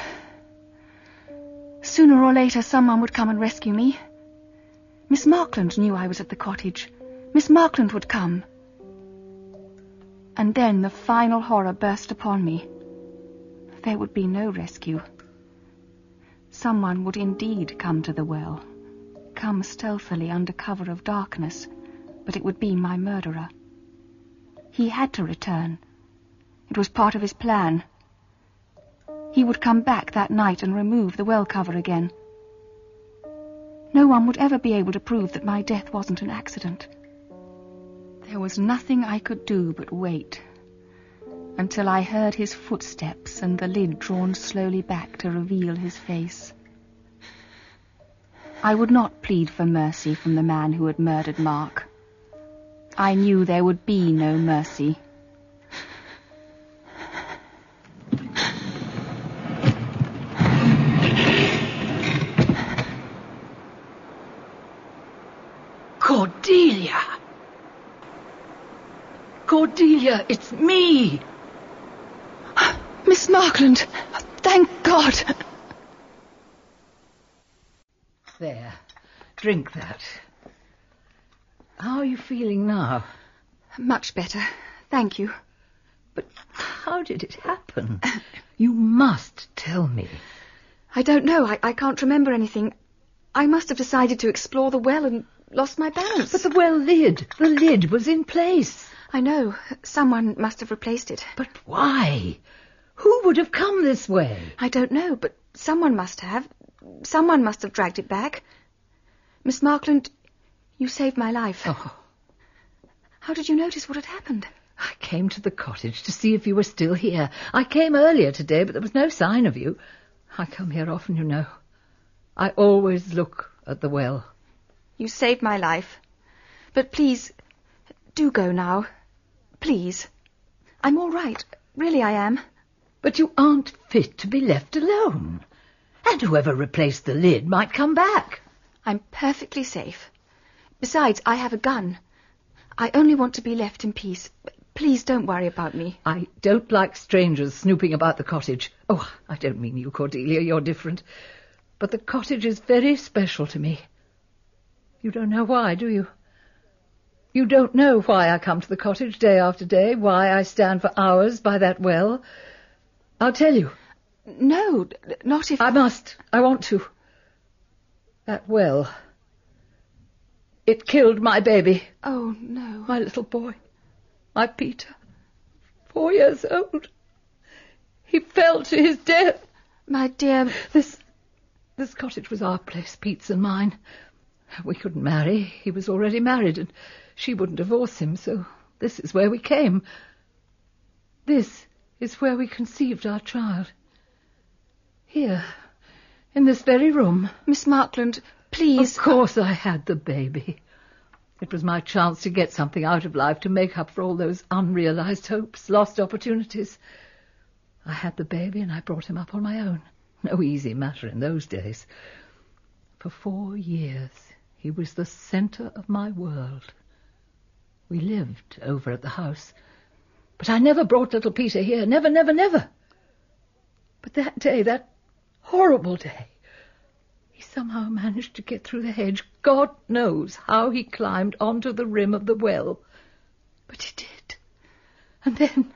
Sooner or later someone would come and rescue me. Miss Markland knew I was at the cottage. Miss Markland would come. And then the final horror burst upon me. There would be no rescue. Someone would indeed come to the well, come stealthily under cover of darkness, but it would be my murderer. He had to return. It was part of his plan. He would come back that night and remove the well cover again. No one would ever be able to prove that my death wasn't an accident. There was nothing I could do but wait until I heard his footsteps and the lid drawn slowly back to reveal his face. I would not plead for mercy from the man who had murdered Mark. I knew there would be no mercy. Cordelia! Cordelia, it's me! Miss Markland, thank God! There, drink that. How are you feeling now? Much better, thank you. But how did it happen? You must tell me. I don't know, I can't remember anything. I must have decided to explore the well and lost my balance. But the lid was in place. I know, someone must have replaced it. But why? Who would have come this way? I don't know, but someone must have. Someone must have dragged it back. Miss Markland, you saved my life. Oh. How did you notice what had happened? I came to the cottage to see if you were still here. I came earlier today, but there was no sign of you. I come here often, you know. I always look at the well. You saved my life. But please, do go now. Please. I'm all right. Really, I am. But you aren't fit to be left alone. And whoever replaced the lid might come back. I'm perfectly safe. Besides, I have a gun. I only want to be left in peace. Please don't worry about me. I don't like strangers snooping about the cottage. Oh, I don't mean you, Cordelia. You're different. But the cottage is very special to me. You don't know why, do you? You don't know why I come to the cottage day after day, why I stand for hours by that well. I'll tell you. No, not if... I must. I want to. That well. It killed my baby. Oh, no. My little boy. My Peter. 4 years old. He fell to his death. My dear... This cottage was our place, Pete's and mine. We couldn't marry. He was already married, and she wouldn't divorce him, so this is where we came. This is where we conceived our child. Here, in this very room. Miss Markland, please... Of course I had the baby. It was my chance to get something out of life, to make up for all those unrealized hopes, lost opportunities. I had the baby and I brought him up on my own. No easy matter in those days. For 4 years, he was the centre of my world. We lived over at the house. But I never brought little Peter here. Never, never, never. But that day, that horrible day, he somehow managed to get through the hedge. God knows how he climbed onto the rim of the well. But he did. And then...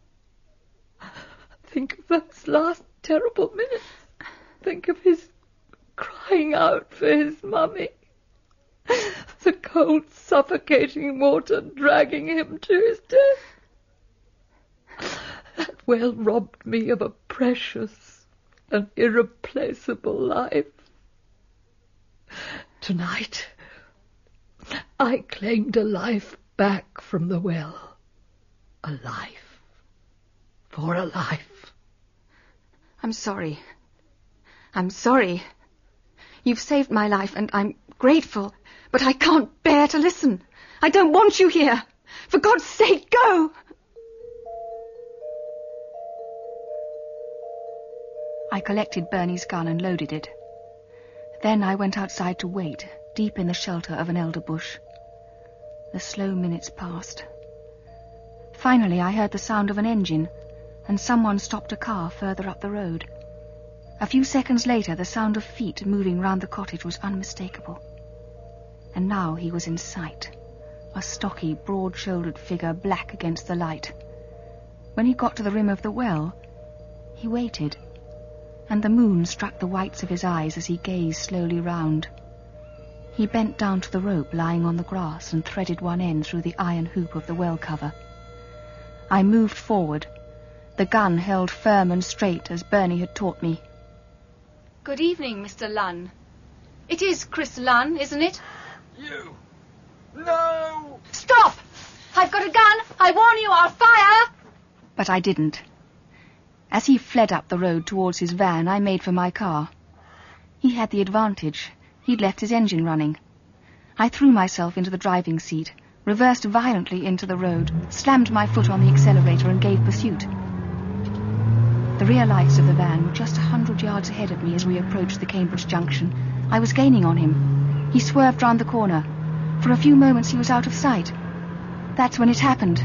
think of those last terrible minutes. Think of his crying out for his mummy. The cold, suffocating water dragging him to his death. That well robbed me of a precious and irreplaceable life. Tonight, I claimed a life back from the well. A life. For a life. I'm sorry. I'm sorry. You've saved my life, and I'm grateful, but I can't bear to listen. I don't want you here. For God's sake, go! I collected Bernie's gun and loaded it. Then I went outside to wait, deep in the shelter of an elder bush. The slow minutes passed. Finally, I heard the sound of an engine, and someone stopped a car further up the road. A few seconds later, the sound of feet moving round the cottage was unmistakable. And now he was in sight, a stocky, broad-shouldered figure black against the light. when he got to the rim of the well, he waited, and the moon struck the whites of his eyes as he gazed slowly round. He bent down to the rope lying on the grass and threaded one end through the iron hoop of the well cover. I moved forward, the gun held firm and straight as Bernie had taught me. Good evening, Mr. Lunn. It is Chris Lunn, isn't it? You! No! Stop! I've got a gun! I warn you, I'll fire! But I didn't. As he fled up the road towards his van, I made for my car. He had the advantage. He'd left his engine running. I threw myself into the driving seat, reversed violently into the road, slammed my foot on the accelerator and gave pursuit. The rear lights of the van were just 100 yards ahead of me as we approached the Cambridge junction. I was gaining on him. He swerved round the corner. For a few moments he was out of sight. That's when it happened.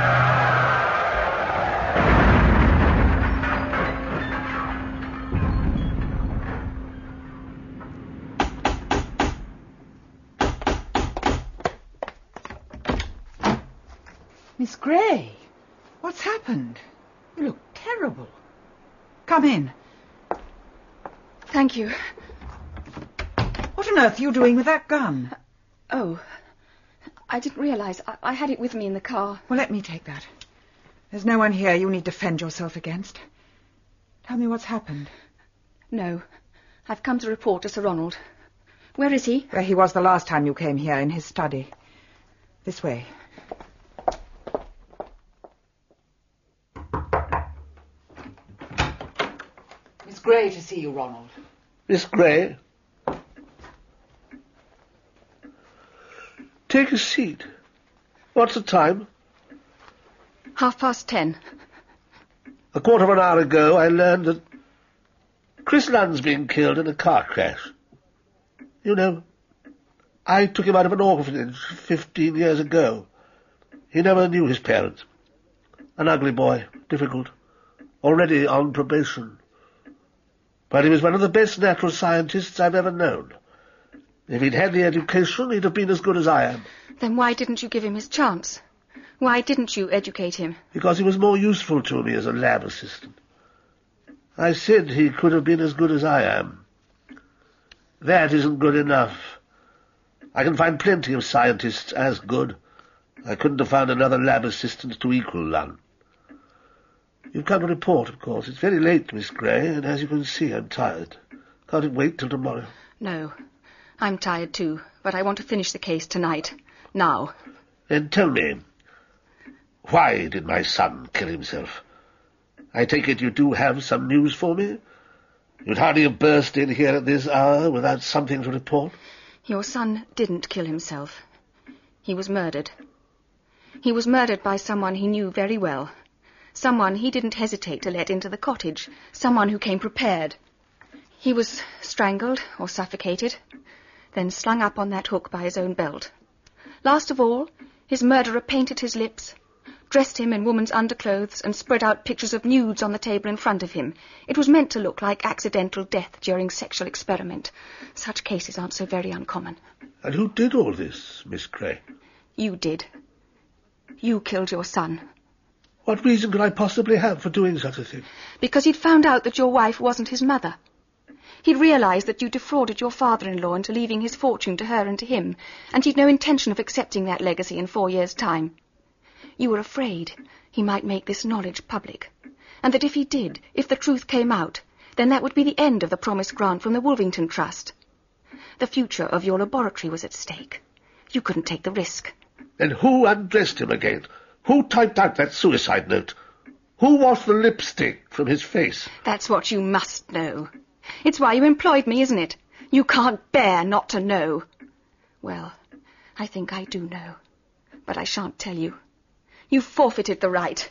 Miss Gray, what's happened? You look terrible. Come in. Thank you. What on earth are you doing with that gun? Oh, I didn't realise. I had it with me in the car. Well, let me take that. There's no one here you need defend yourself against. Tell me what's happened. No, I've come to report to Sir Ronald. Where is he? Where he was the last time you came here, in his study. This way. Miss Gray to see you, Ronald. Miss Gray? Take a seat. What's the time? 10:30. A quarter of an hour ago, I learned that Chris Lunn's been killed in a car crash. You know, I took him out of an orphanage 15 years ago. He never knew his parents. An ugly boy, difficult, already on probation. But he was one of the best natural scientists I've ever known. If he'd had the education, he'd have been as good as I am. Then why didn't you give him his chance? Why didn't you educate him? Because he was more useful to me as a lab assistant. I said he could have been as good as I am. That isn't good enough. I can find plenty of scientists as good. I couldn't have found another lab assistant to equal Lunn. You've come to report, of course. It's very late, Miss Gray, and as you can see, I'm tired. Can't it wait till tomorrow? No, I'm tired too, but I want to finish the case tonight. Now. Then tell me, why did my son kill himself? I take it you do have some news for me? You'd hardly have burst in here at this hour without something to report. Your son didn't kill himself. He was murdered. He was murdered by someone he knew very well. Someone he didn't hesitate to let into the cottage. Someone who came prepared. He was strangled or suffocated, then slung up on that hook by his own belt. Last of all, his murderer painted his lips, dressed him in woman's underclothes, and spread out pictures of nudes on the table in front of him. It was meant to look like accidental death during sexual experiment. Such cases aren't so very uncommon. And who did all this, Miss Gray? You did. You killed your son. What reason could I possibly have for doing such a thing? Because he'd found out that your wife wasn't his mother. He'd realised that you defrauded your father-in-law into leaving his fortune to her and to him, and he'd no intention of accepting that legacy in 4 years' time. You were afraid he might make this knowledge public, and that if he did, if the truth came out, then that would be the end of the promised grant from the Wolvington Trust. The future of your laboratory was at stake. You couldn't take the risk. Then who undressed him again? Who typed out that suicide note? Who washed the lipstick from his face? That's what you must know. It's why you employed me, isn't it? You can't bear not to know. Well, I think I do know, but I shan't tell you. You forfeited the right.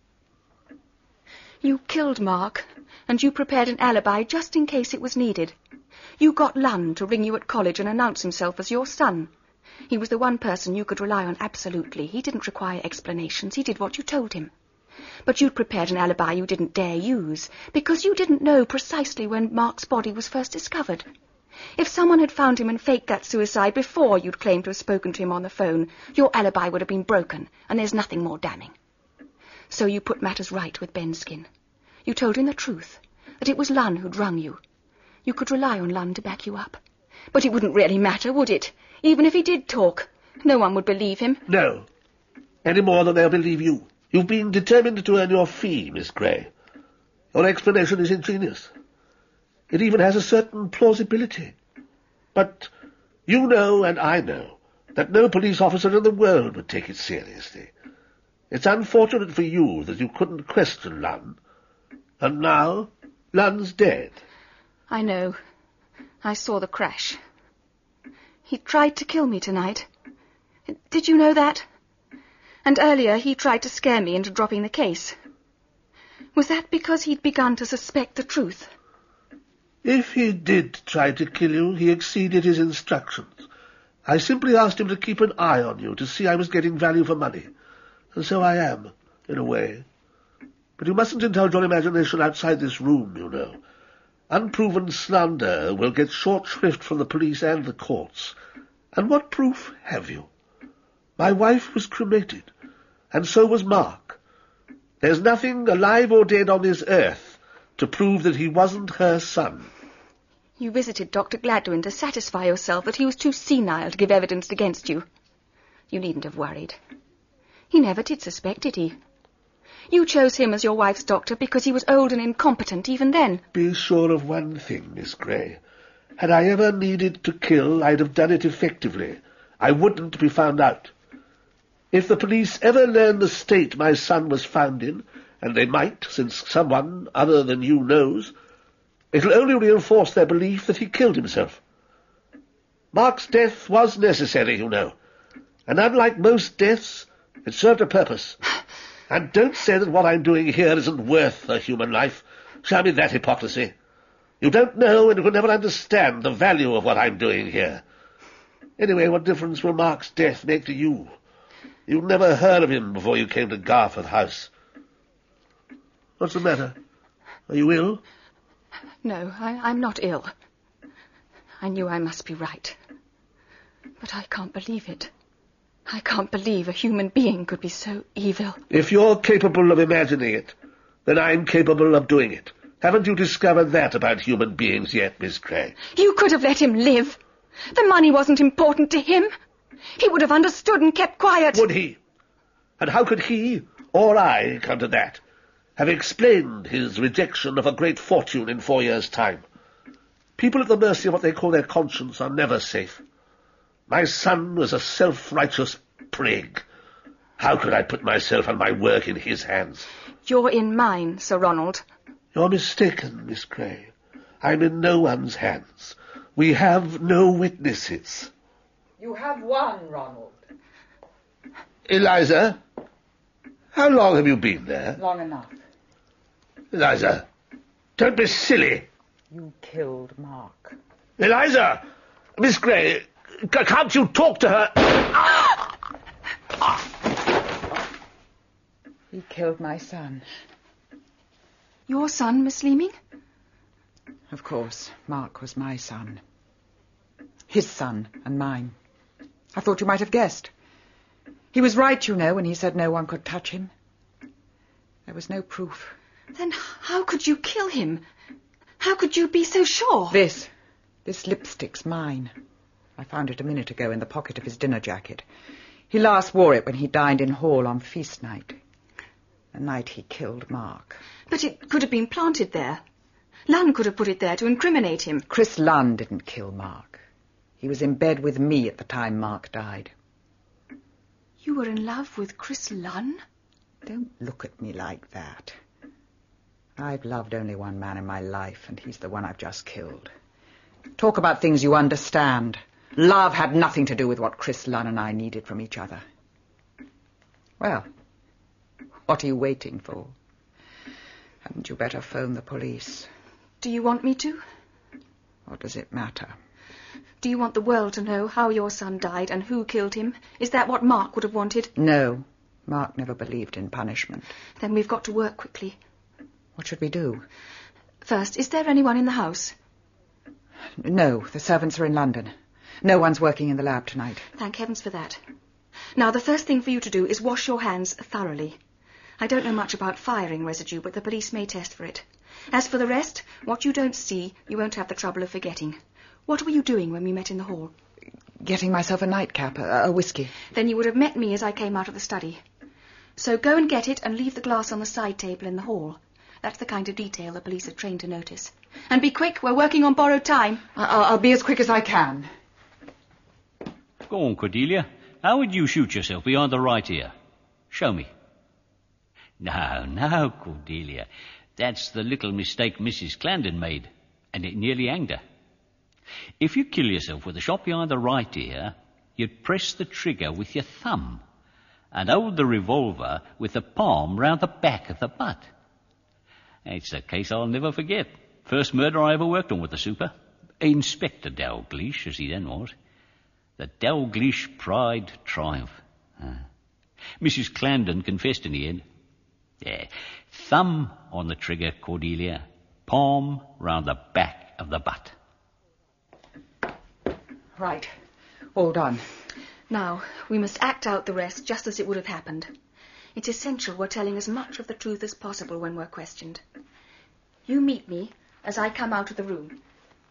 You killed Mark, and you prepared an alibi just in case it was needed. You got Lunn to ring you at college and announce himself as your son. He was the one person you could rely on absolutely. He didn't require explanations. He did what you told him. But you'd prepared an alibi you didn't dare use, because you didn't know precisely when Mark's body was first discovered. If someone had found him and faked that suicide before you'd claimed to have spoken to him on the phone, your alibi would have been broken, and there's nothing more damning. So you put matters right with Benskin. You told him the truth, that it was Lunn who'd rung you. You could rely on Lunn to back you up. But it wouldn't really matter, would it? Even if he did talk, no one would believe him. No. Any more than they'll believe you. You've been determined to earn your fee, Miss Grey. Your explanation is ingenious. It even has a certain plausibility. But you know, and I know, that no police officer in the world would take it seriously. It's unfortunate for you that you couldn't question Lunn. And now, Lunn's dead. I know. I saw the crash. He tried to kill me tonight. Did you know that? And earlier he tried to scare me into dropping the case. Was that because he'd begun to suspect the truth? If he did try to kill you, he exceeded his instructions. I simply asked him to keep an eye on you, to see I was getting value for money. And so I am, in a way. But you mustn't indulge your imagination outside this room, you know. Unproven slander will get short shrift from the police and the courts. And what proof have you? My wife was cremated, and so was Mark. There's nothing, alive or dead, on this earth to prove that he wasn't her son. You visited Dr. Gladwin to satisfy yourself that he was too senile to give evidence against you. You needn't have worried. He never did suspect, did he? You chose him as your wife's doctor because he was old and incompetent even then. Be sure of one thing, Miss Grey. Had I ever needed to kill, I'd have done it effectively. I wouldn't be found out. If the police ever learn the state my son was found in, and they might, since someone other than you knows, it'll only reinforce their belief that he killed himself. Mark's death was necessary, you know, and unlike most deaths, it served a purpose. And don't say that what I'm doing here isn't worth a human life. Show me that hypocrisy. You don't know and you will never understand the value of what I'm doing here. Anyway, what difference will Mark's death make to you? You never heard of him before you came to Garforth House. What's the matter? Are you ill? No, I'm not ill. I knew I must be right. But I can't believe it. I can't believe a human being could be so evil. If you're capable of imagining it, then I'm capable of doing it. Haven't you discovered that about human beings yet, Miss Grey? You could have let him live. The money wasn't important to him. He would have understood and kept quiet. Would he? And how could he, or I, come to that? Have explained his rejection of a great fortune in 4 years' time. People at the mercy of what they call their conscience are never safe. My son was a self-righteous prig. How could I put myself and my work in his hands? You're in mine, Sir Ronald. You're mistaken, Miss Grey. I'm in no one's hands. We have no witnesses. You have one, Ronald. Eliza, how long have you been there? Long enough. Eliza, don't be silly. You killed Mark. Eliza! Miss Grey, can't you talk to her? He killed my son. Your son, Miss Leeming? Of course, Mark was my son. His son and mine. I thought you might have guessed. He was right, you know, when he said no one could touch him. There was no proof. Then how could you kill him? How could you be so sure? This lipstick's mine. I found it a minute ago in the pocket of his dinner jacket. He last wore it when he dined in Hall on feast night. The night he killed Mark. But it could have been planted there. Lunn could have put it there to incriminate him. Chris Lunn didn't kill Mark. He was in bed with me at the time Mark died. You were in love with Chris Lunn? Don't look at me like that. I've loved only one man in my life, and he's the one I've just killed. Talk about things you understand. Love had nothing to do with what Chris Lunn and I needed from each other. Well, what are you waiting for? Hadn't you better phone the police? Do you want me to? What does it matter? Do you want the world to know how your son died and who killed him? Is that what Mark would have wanted? No. Mark never believed in punishment. Then we've got to work quickly. What should we do? First, is there anyone in the house? No, the servants are in London. No one's working in the lab tonight. Thank heavens for that. Now, the first thing for you to do is wash your hands thoroughly. I don't know much about firing residue, but the police may test for it. As for the rest, what you don't see, you won't have the trouble of forgetting. What were you doing when we met in the hall? Getting myself a nightcap, a whiskey. Then you would have met me as I came out of the study. So go and get it and leave the glass on the side table in the hall. That's the kind of detail the police are trained to notice. And be quick, we're working on borrowed time. I'll be as quick as I can. Go on, Cordelia. How would you shoot yourself behind the right ear? Show me. No, Cordelia. That's the little mistake Mrs. Clarendon made, and it nearly hanged her. If you kill yourself with a shot behind the right ear, you'd press the trigger with your thumb and hold the revolver with the palm round the back of the butt. It's a case I'll never forget. First murder I ever worked on with the super. Inspector Dalgleish, as he then was. The Dalgleish pride triumph. Mrs. Clarendon confessed in the end. Yeah. Thumb on the trigger, Cordelia. Palm round the back of the butt. Right. All done. Now, we must act out the rest just as it would have happened. It's essential we're telling as much of the truth as possible when we're questioned. You meet me as I come out of the room.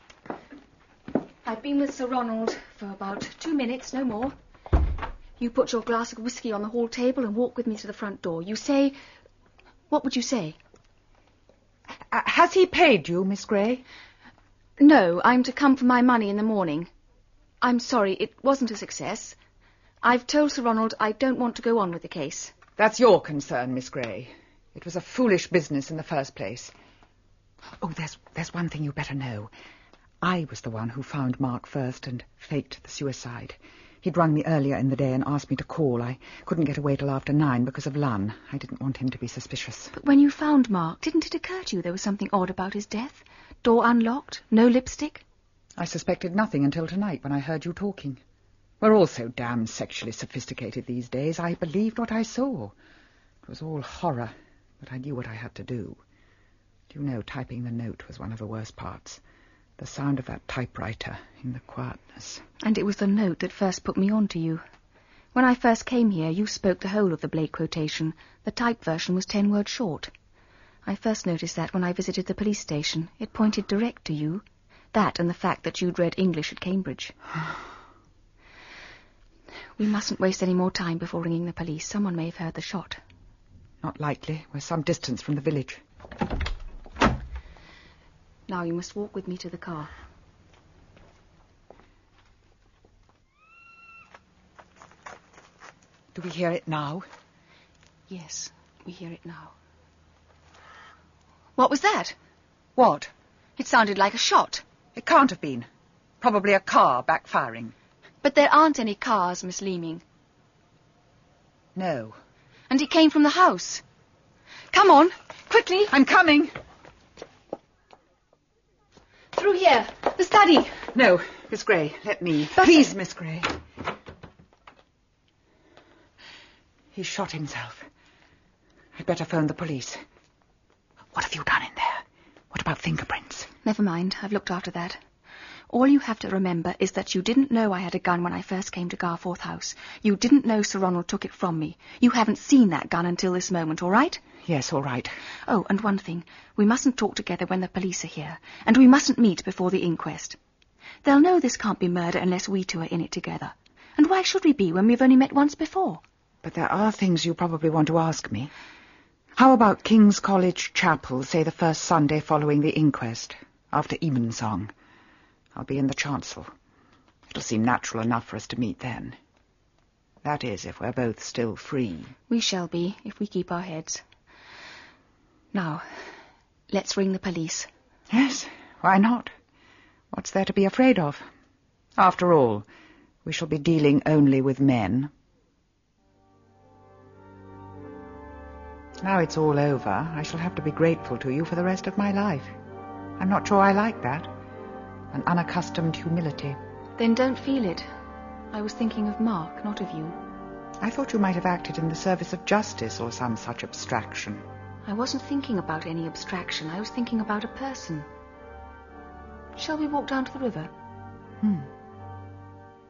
I've been with Sir Ronald for about 2 minutes, no more. You put your glass of whiskey on the hall table and walk with me to the front door. You say... What would you say? Has he paid you, Miss Grey? No, I'm to come for my money in the morning. I'm sorry, it wasn't a success. I've told Sir Ronald I don't want to go on with the case. That's your concern, Miss Grey. It was a foolish business in the first place. Oh, there's one thing you better know. I was the one who found Mark first and faked the suicide. He'd rung me earlier in the day and asked me to call. I couldn't get away till after 9 because of Lunn. I didn't want him to be suspicious. But when you found Mark, didn't it occur to you there was something odd about his death? Door unlocked? No lipstick? I suspected nothing until tonight when I heard you talking. We're all so damn sexually sophisticated these days. I believed what I saw. It was all horror, but I knew what I had to do. You know, typing the note was one of the worst parts. The sound of that typewriter in the quietness. And it was the note that first put me on to you. When I first came here, you spoke the whole of the Blake quotation. The typed version was 10 words short. I first noticed that when I visited the police station. It pointed direct to you. That and the fact that you'd read English at Cambridge. We mustn't waste any more time before ringing the police. Someone may have heard the shot. Not likely. We're some distance from the village. Now you must walk with me to the car. Do we hear it now? Yes, we hear it now. What was that? What? It sounded like a shot. It can't have been. Probably a car backfiring. But there aren't any cars, Miss Leeming. No. And it came from the house. Come on, quickly. I'm coming. Through here, the study. No, Miss Grey, let me. But please, Miss Grey. He shot himself. I'd better phone the police. What have you done in there? What about fingerprints? Never mind, I've looked after that. All you have to remember is that you didn't know I had a gun when I first came to Garforth House. You didn't know Sir Ronald took it from me. You haven't seen that gun until this moment, all right? Yes, all right. Oh, and one thing. We mustn't talk together when the police are here, and we mustn't meet before the inquest. They'll know this can't be murder unless we two are in it together. And why should we be when we've only met once before? But there are things you probably want to ask me. How about King's College Chapel, say the first Sunday following the inquest, after evensong? I'll be in the chancel. It'll seem natural enough for us to meet then. That is, if we're both still free. We shall be, if we keep our heads. Now, let's ring the police. Yes, why not? What's there to be afraid of? After all, we shall be dealing only with men. Now it's all over, I shall have to be grateful to you for the rest of my life. I'm not sure I like that. An unaccustomed humility. Then don't feel it. I was thinking of Mark, not of you. I thought you might have acted in the service of justice or some such abstraction. I wasn't thinking about any abstraction. I was thinking about a person. Shall we walk down to the river?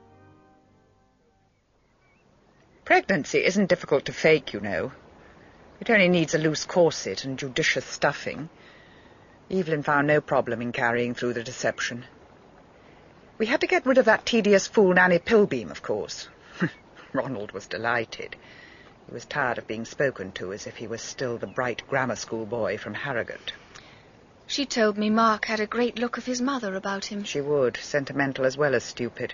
Pregnancy isn't difficult to fake, you know. It only needs a loose corset and judicious stuffing. Evelyn found no problem in carrying through the deception. We had to get rid of that tedious fool Nanny Pilbeam, of course. Ronald was delighted. He was tired of being spoken to as if he was still the bright grammar school boy from Harrogate. She told me Mark had a great look of his mother about him. She would, sentimental as well as stupid.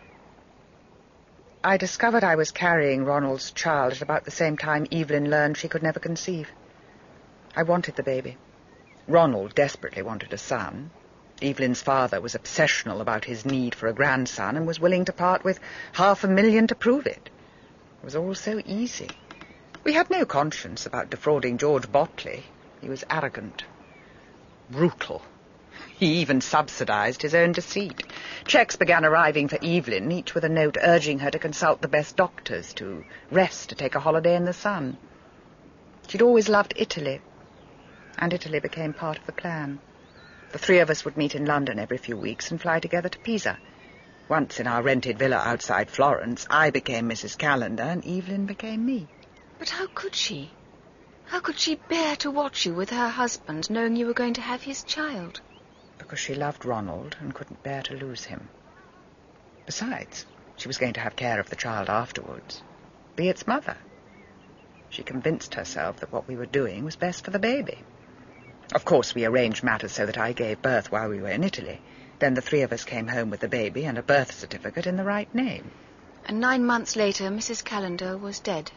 I discovered I was carrying Ronald's child at about the same time Evelyn learned she could never conceive. I wanted the baby. Ronald desperately wanted a son. Evelyn's father was obsessional about his need for a grandson and was willing to part with $500,000 to prove it. It was all so easy. We had no conscience about defrauding George Botley. He was arrogant, brutal. He even subsidized his own deceit. Cheques began arriving for Evelyn, each with a note urging her to consult the best doctors, to rest, to take a holiday in the sun. She'd always loved Italy, and Italy became part of the plan. The three of us would meet in London every few weeks and fly together to Pisa. Once in our rented villa outside Florence, I became Mrs. Callender and Evelyn became me. But how could she? How could she bear to watch you with her husband, knowing you were going to have his child? Because she loved Ronald and couldn't bear to lose him. Besides, she was going to have care of the child afterwards, be its mother. She convinced herself that what we were doing was best for the baby. Of course, we arranged matters so that I gave birth while we were in Italy. Then the three of us came home with the baby and a birth certificate in the right name. And 9 months later, Mrs. Callender was dead.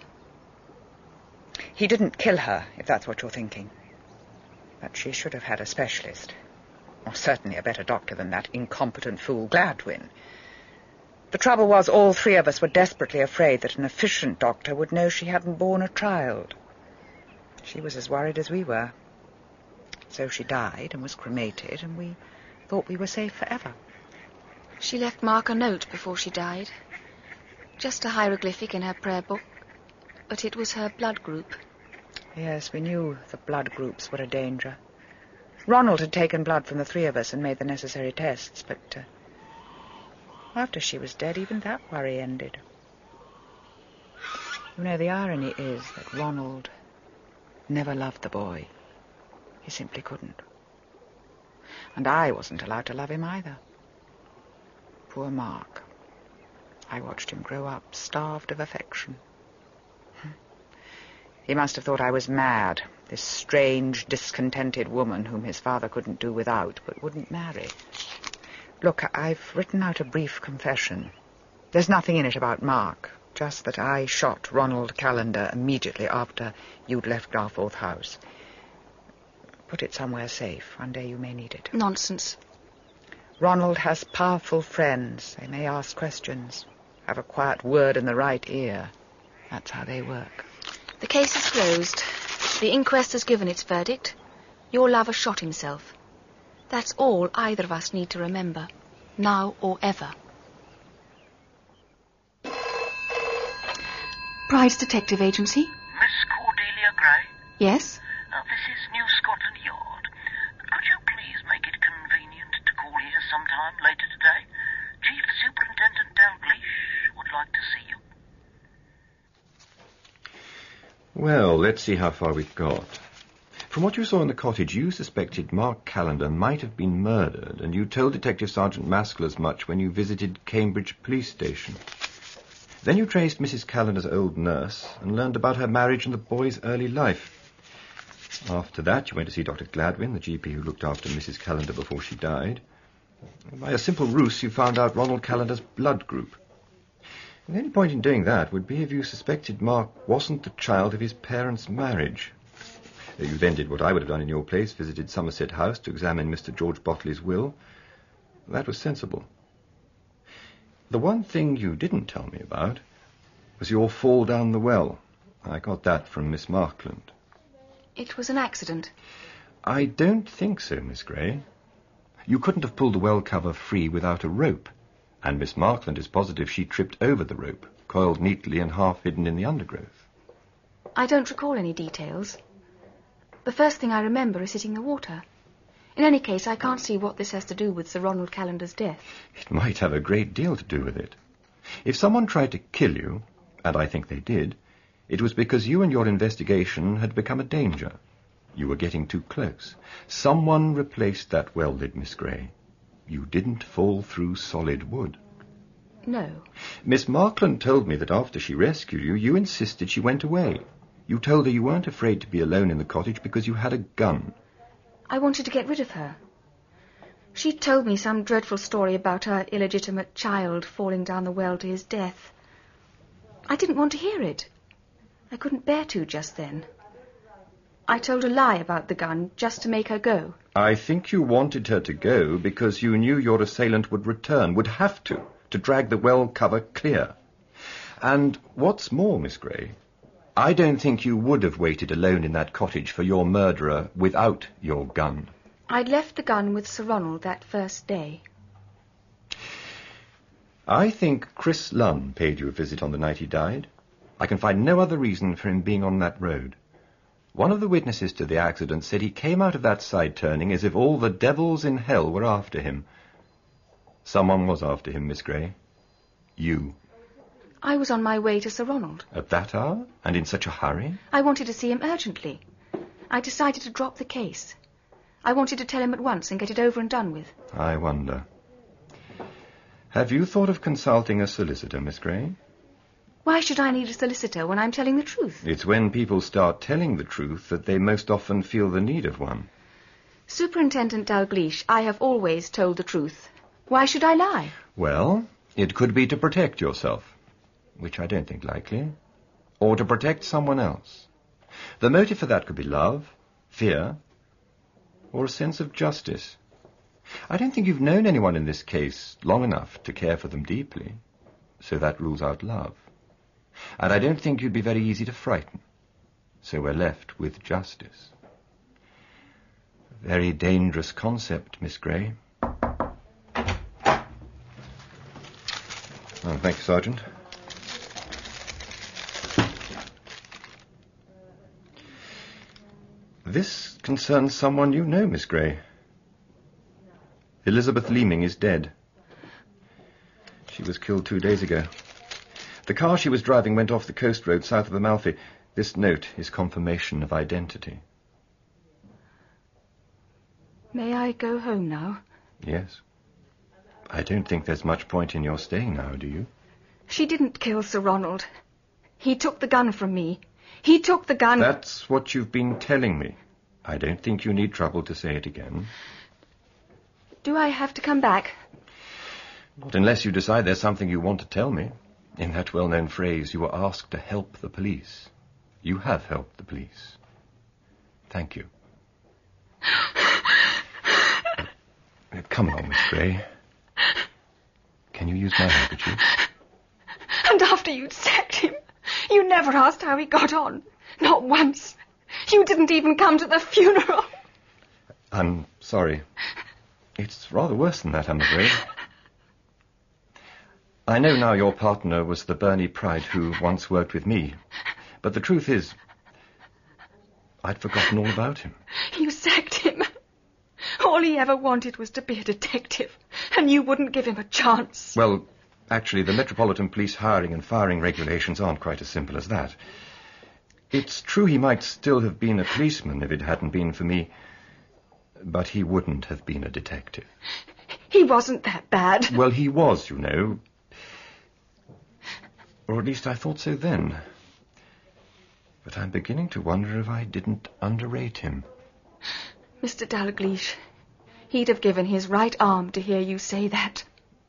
He didn't kill her, if that's what you're thinking. But she should have had a specialist. Or certainly a better doctor than that incompetent fool Gladwin. The trouble was all three of us were desperately afraid that an efficient doctor would know she hadn't borne a child. She was as worried as we were. So she died and was cremated, and we thought we were safe forever. She left Mark a note before she died. Just a hieroglyphic in her prayer book. But it was her blood group. Yes, we knew the blood groups were a danger. Ronald had taken blood from the three of us and made the necessary tests, but after she was dead, even that worry ended. You know, the irony is that Ronald never loved the boy. He simply couldn't. And I wasn't allowed to love him either. Poor Mark. I watched him grow up, starved of affection. He must have thought I was mad, this strange, discontented woman whom his father couldn't do without, but wouldn't marry. Look, I've written out a brief confession. There's nothing in it about Mark, just that I shot Ronald Callender immediately after you'd left Garforth House. Put it somewhere safe. One day you may need it. Nonsense. Ronald has powerful friends. They may ask questions, have a quiet word in the right ear. That's how they work. The case is closed. The inquest has given its verdict. Your lover shot himself. That's all either of us need to remember, now or ever. Pride's Detective Agency. Miss Cordelia Gray? Yes? This is New Scotland Yard. Could you please make it convenient to call here sometime later today? Chief Superintendent Dalgleish would like to see you. Well, let's see how far we've got. From what you saw in the cottage, you suspected Mark Callender might have been murdered, and you told Detective Sergeant Maskell as much when you visited Cambridge Police Station. Then you traced Mrs. Callender's old nurse and learned about her marriage and the boy's early life. After that, you went to see Dr. Gladwin, the GP who looked after Mrs. Callender before she died. By a simple ruse, you found out Ronald Callender's blood group. The only point in doing that would be if you suspected Mark wasn't the child of his parents' marriage. You then did what I would have done in your place, visited Somerset House to examine Mr. George Botley's will. That was sensible. The one thing you didn't tell me about was your fall down the well. I got that from Miss Markland. It was an accident. I don't think so, Miss Gray. You couldn't have pulled the well cover free without a rope, and Miss Markland is positive she tripped over the rope, coiled neatly and half hidden in the undergrowth. I don't recall any details. The first thing I remember is hitting the water. In any case, I can't see what this has to do with Sir Ronald Callender's death. It might have a great deal to do with it. If someone tried to kill you, and I think they did, It was because you and your investigation had become a danger. You were getting too close. Someone replaced that well lid, Miss Grey. You didn't fall through solid wood. No. Miss Markland told me that after she rescued you, you insisted she went away. You told her you weren't afraid to be alone in the cottage because you had a gun. I wanted to get rid of her. She told me some dreadful story about her illegitimate child falling down the well to his death. I didn't want to hear it. I couldn't bear to just then. I told a lie about the gun just to make her go. I think you wanted her to go because you knew your assailant would return, would have to drag the well cover clear. And what's more, Miss Grey, I don't think you would have waited alone in that cottage for your murderer without your gun. I'd left the gun with Sir Ronald that first day. I think Chris Lunn paid you a visit on the night he died. I can find no other reason for him being on that road. One of the witnesses to the accident said he came out of that side turning as if all the devils in hell were after him. Someone was after him, Miss Grey. You. I was on my way to Sir Ronald. At that hour? And in such a hurry? I wanted to see him urgently. I decided to drop the case. I wanted to tell him at once and get it over and done with. I wonder. Have you thought of consulting a solicitor, Miss Grey? Why should I need a solicitor when I'm telling the truth? It's when people start telling the truth that they most often feel the need of one. Superintendent Dalgleish, I have always told the truth. Why should I lie? Well, it could be to protect yourself, which I don't think likely, or to protect someone else. The motive for that could be love, fear, or a sense of justice. I don't think you've known anyone in this case long enough to care for them deeply, so that rules out love. And I don't think you'd be very easy to frighten, so we're left with justice. A very dangerous concept, Miss Grey. Oh, thank you, Sergeant. This concerns someone you know, Miss Grey. Elizabeth Leeming is dead. She was killed 2 days ago. The car she was driving went off the coast road south of Amalfi. This note is confirmation of identity. May I go home now? Yes. I don't think there's much point in your staying now, do you? She didn't kill Sir Ronald. He took the gun from me. He took the gun... That's what you've been telling me. I don't think you need trouble to say it again. Do I have to come back? Not unless you decide there's something you want to tell me. In that well-known phrase, you were asked to help the police. You have helped the police. Thank you. Come along, Miss Grey. Can you use my handkerchief? And after you'd sacked him, you never asked how he got on. Not once. You didn't even come to the funeral. I'm sorry. It's rather worse than that, I'm afraid. I know now your partner was the Bernie Pride who once worked with me. But the truth is, I'd forgotten all about him. You sacked him. All he ever wanted was to be a detective, and you wouldn't give him a chance. Well, actually, the Metropolitan Police hiring and firing regulations aren't quite as simple as that. It's true he might still have been a policeman if it hadn't been for me, but he wouldn't have been a detective. He wasn't that bad. Well, he was, you know. Or at least I thought so then. But I'm beginning to wonder if I didn't underrate him. Mr. Dalgleish, he'd have given his right arm to hear you say that.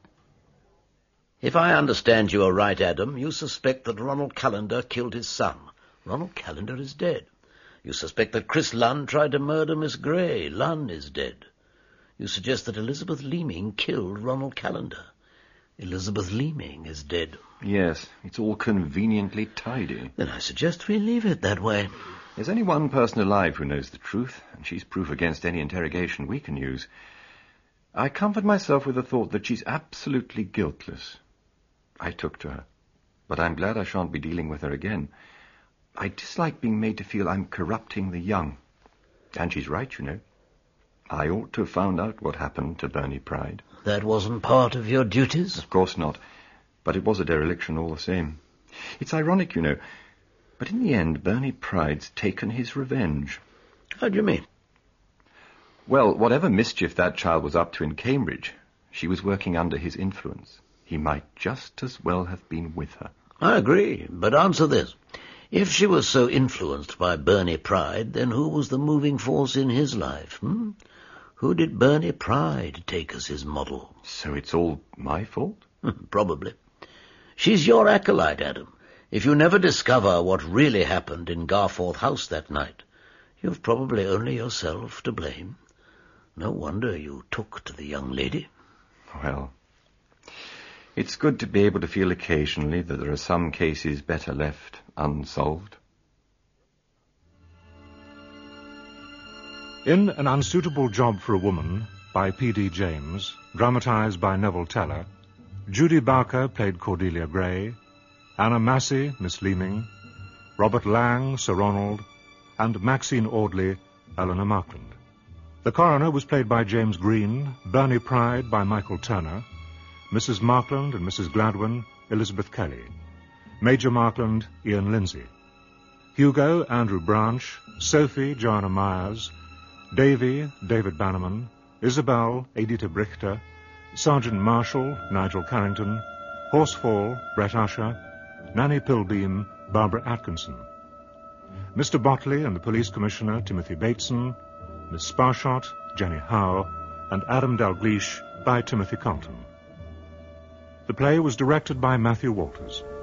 If I understand you right, Adam, you suspect that Ronald Callender killed his son. Ronald Callender is dead. You suspect that Chris Lunn tried to murder Miss Grey. Lunn is dead. You suggest that Elizabeth Leeming killed Ronald Callender. Elizabeth Leeming is dead. Yes, it's all conveniently tidy. Then I suggest we leave it that way. There's only one person alive who knows the truth, and she's proof against any interrogation we can use. I comfort myself with the thought that she's absolutely guiltless. I took to her, but I'm glad I shan't be dealing with her again. I dislike being made to feel I'm corrupting the young. And she's right, you know. I ought to have found out what happened to Bernie Pride. That wasn't part of your duties? Of course not. But it was a dereliction all the same. It's ironic, you know. But in the end, Bernie Pride's taken his revenge. How do you mean? Well, whatever mischief that child was up to in Cambridge, she was working under his influence. He might just as well have been with her. I agree, but answer this. If she was so influenced by Bernie Pride, then who was the moving force in his life? Who did Bernie Pride take as his model? So it's all my fault? Probably. She's your acolyte, Adam. If you never discover what really happened in Garforth House that night, you've probably only yourself to blame. No wonder you took to the young lady. Well, it's good to be able to feel occasionally that there are some cases better left unsolved. In An Unsuitable Job for a Woman, by P.D. James, dramatised by Neville Teller, Judy Barker played Cordelia Gray, Anna Massey, Miss Leeming, Robert Lang, Sir Ronald, and Maxine Audley, Eleanor Markland. The coroner was played by James Green, Bernie Pride by Michael Turner, Mrs. Markland and Mrs. Gladwin, Elizabeth Kelly, Major Markland, Ian Lindsay, Hugo, Andrew Branch, Sophie, Joanna Myers, Davy, David Bannerman, Isabel, Edita Brichter, Sergeant Marshall, Nigel Carrington, Horsefall, Brett Usher, Nanny Pilbeam, Barbara Atkinson, Mr. Botley and the Police Commissioner, Timothy Bateson, Miss Sparshot, Jenny Howe, and Adam Dalgleish by Timothy Carlton. The play was directed by Matthew Walters.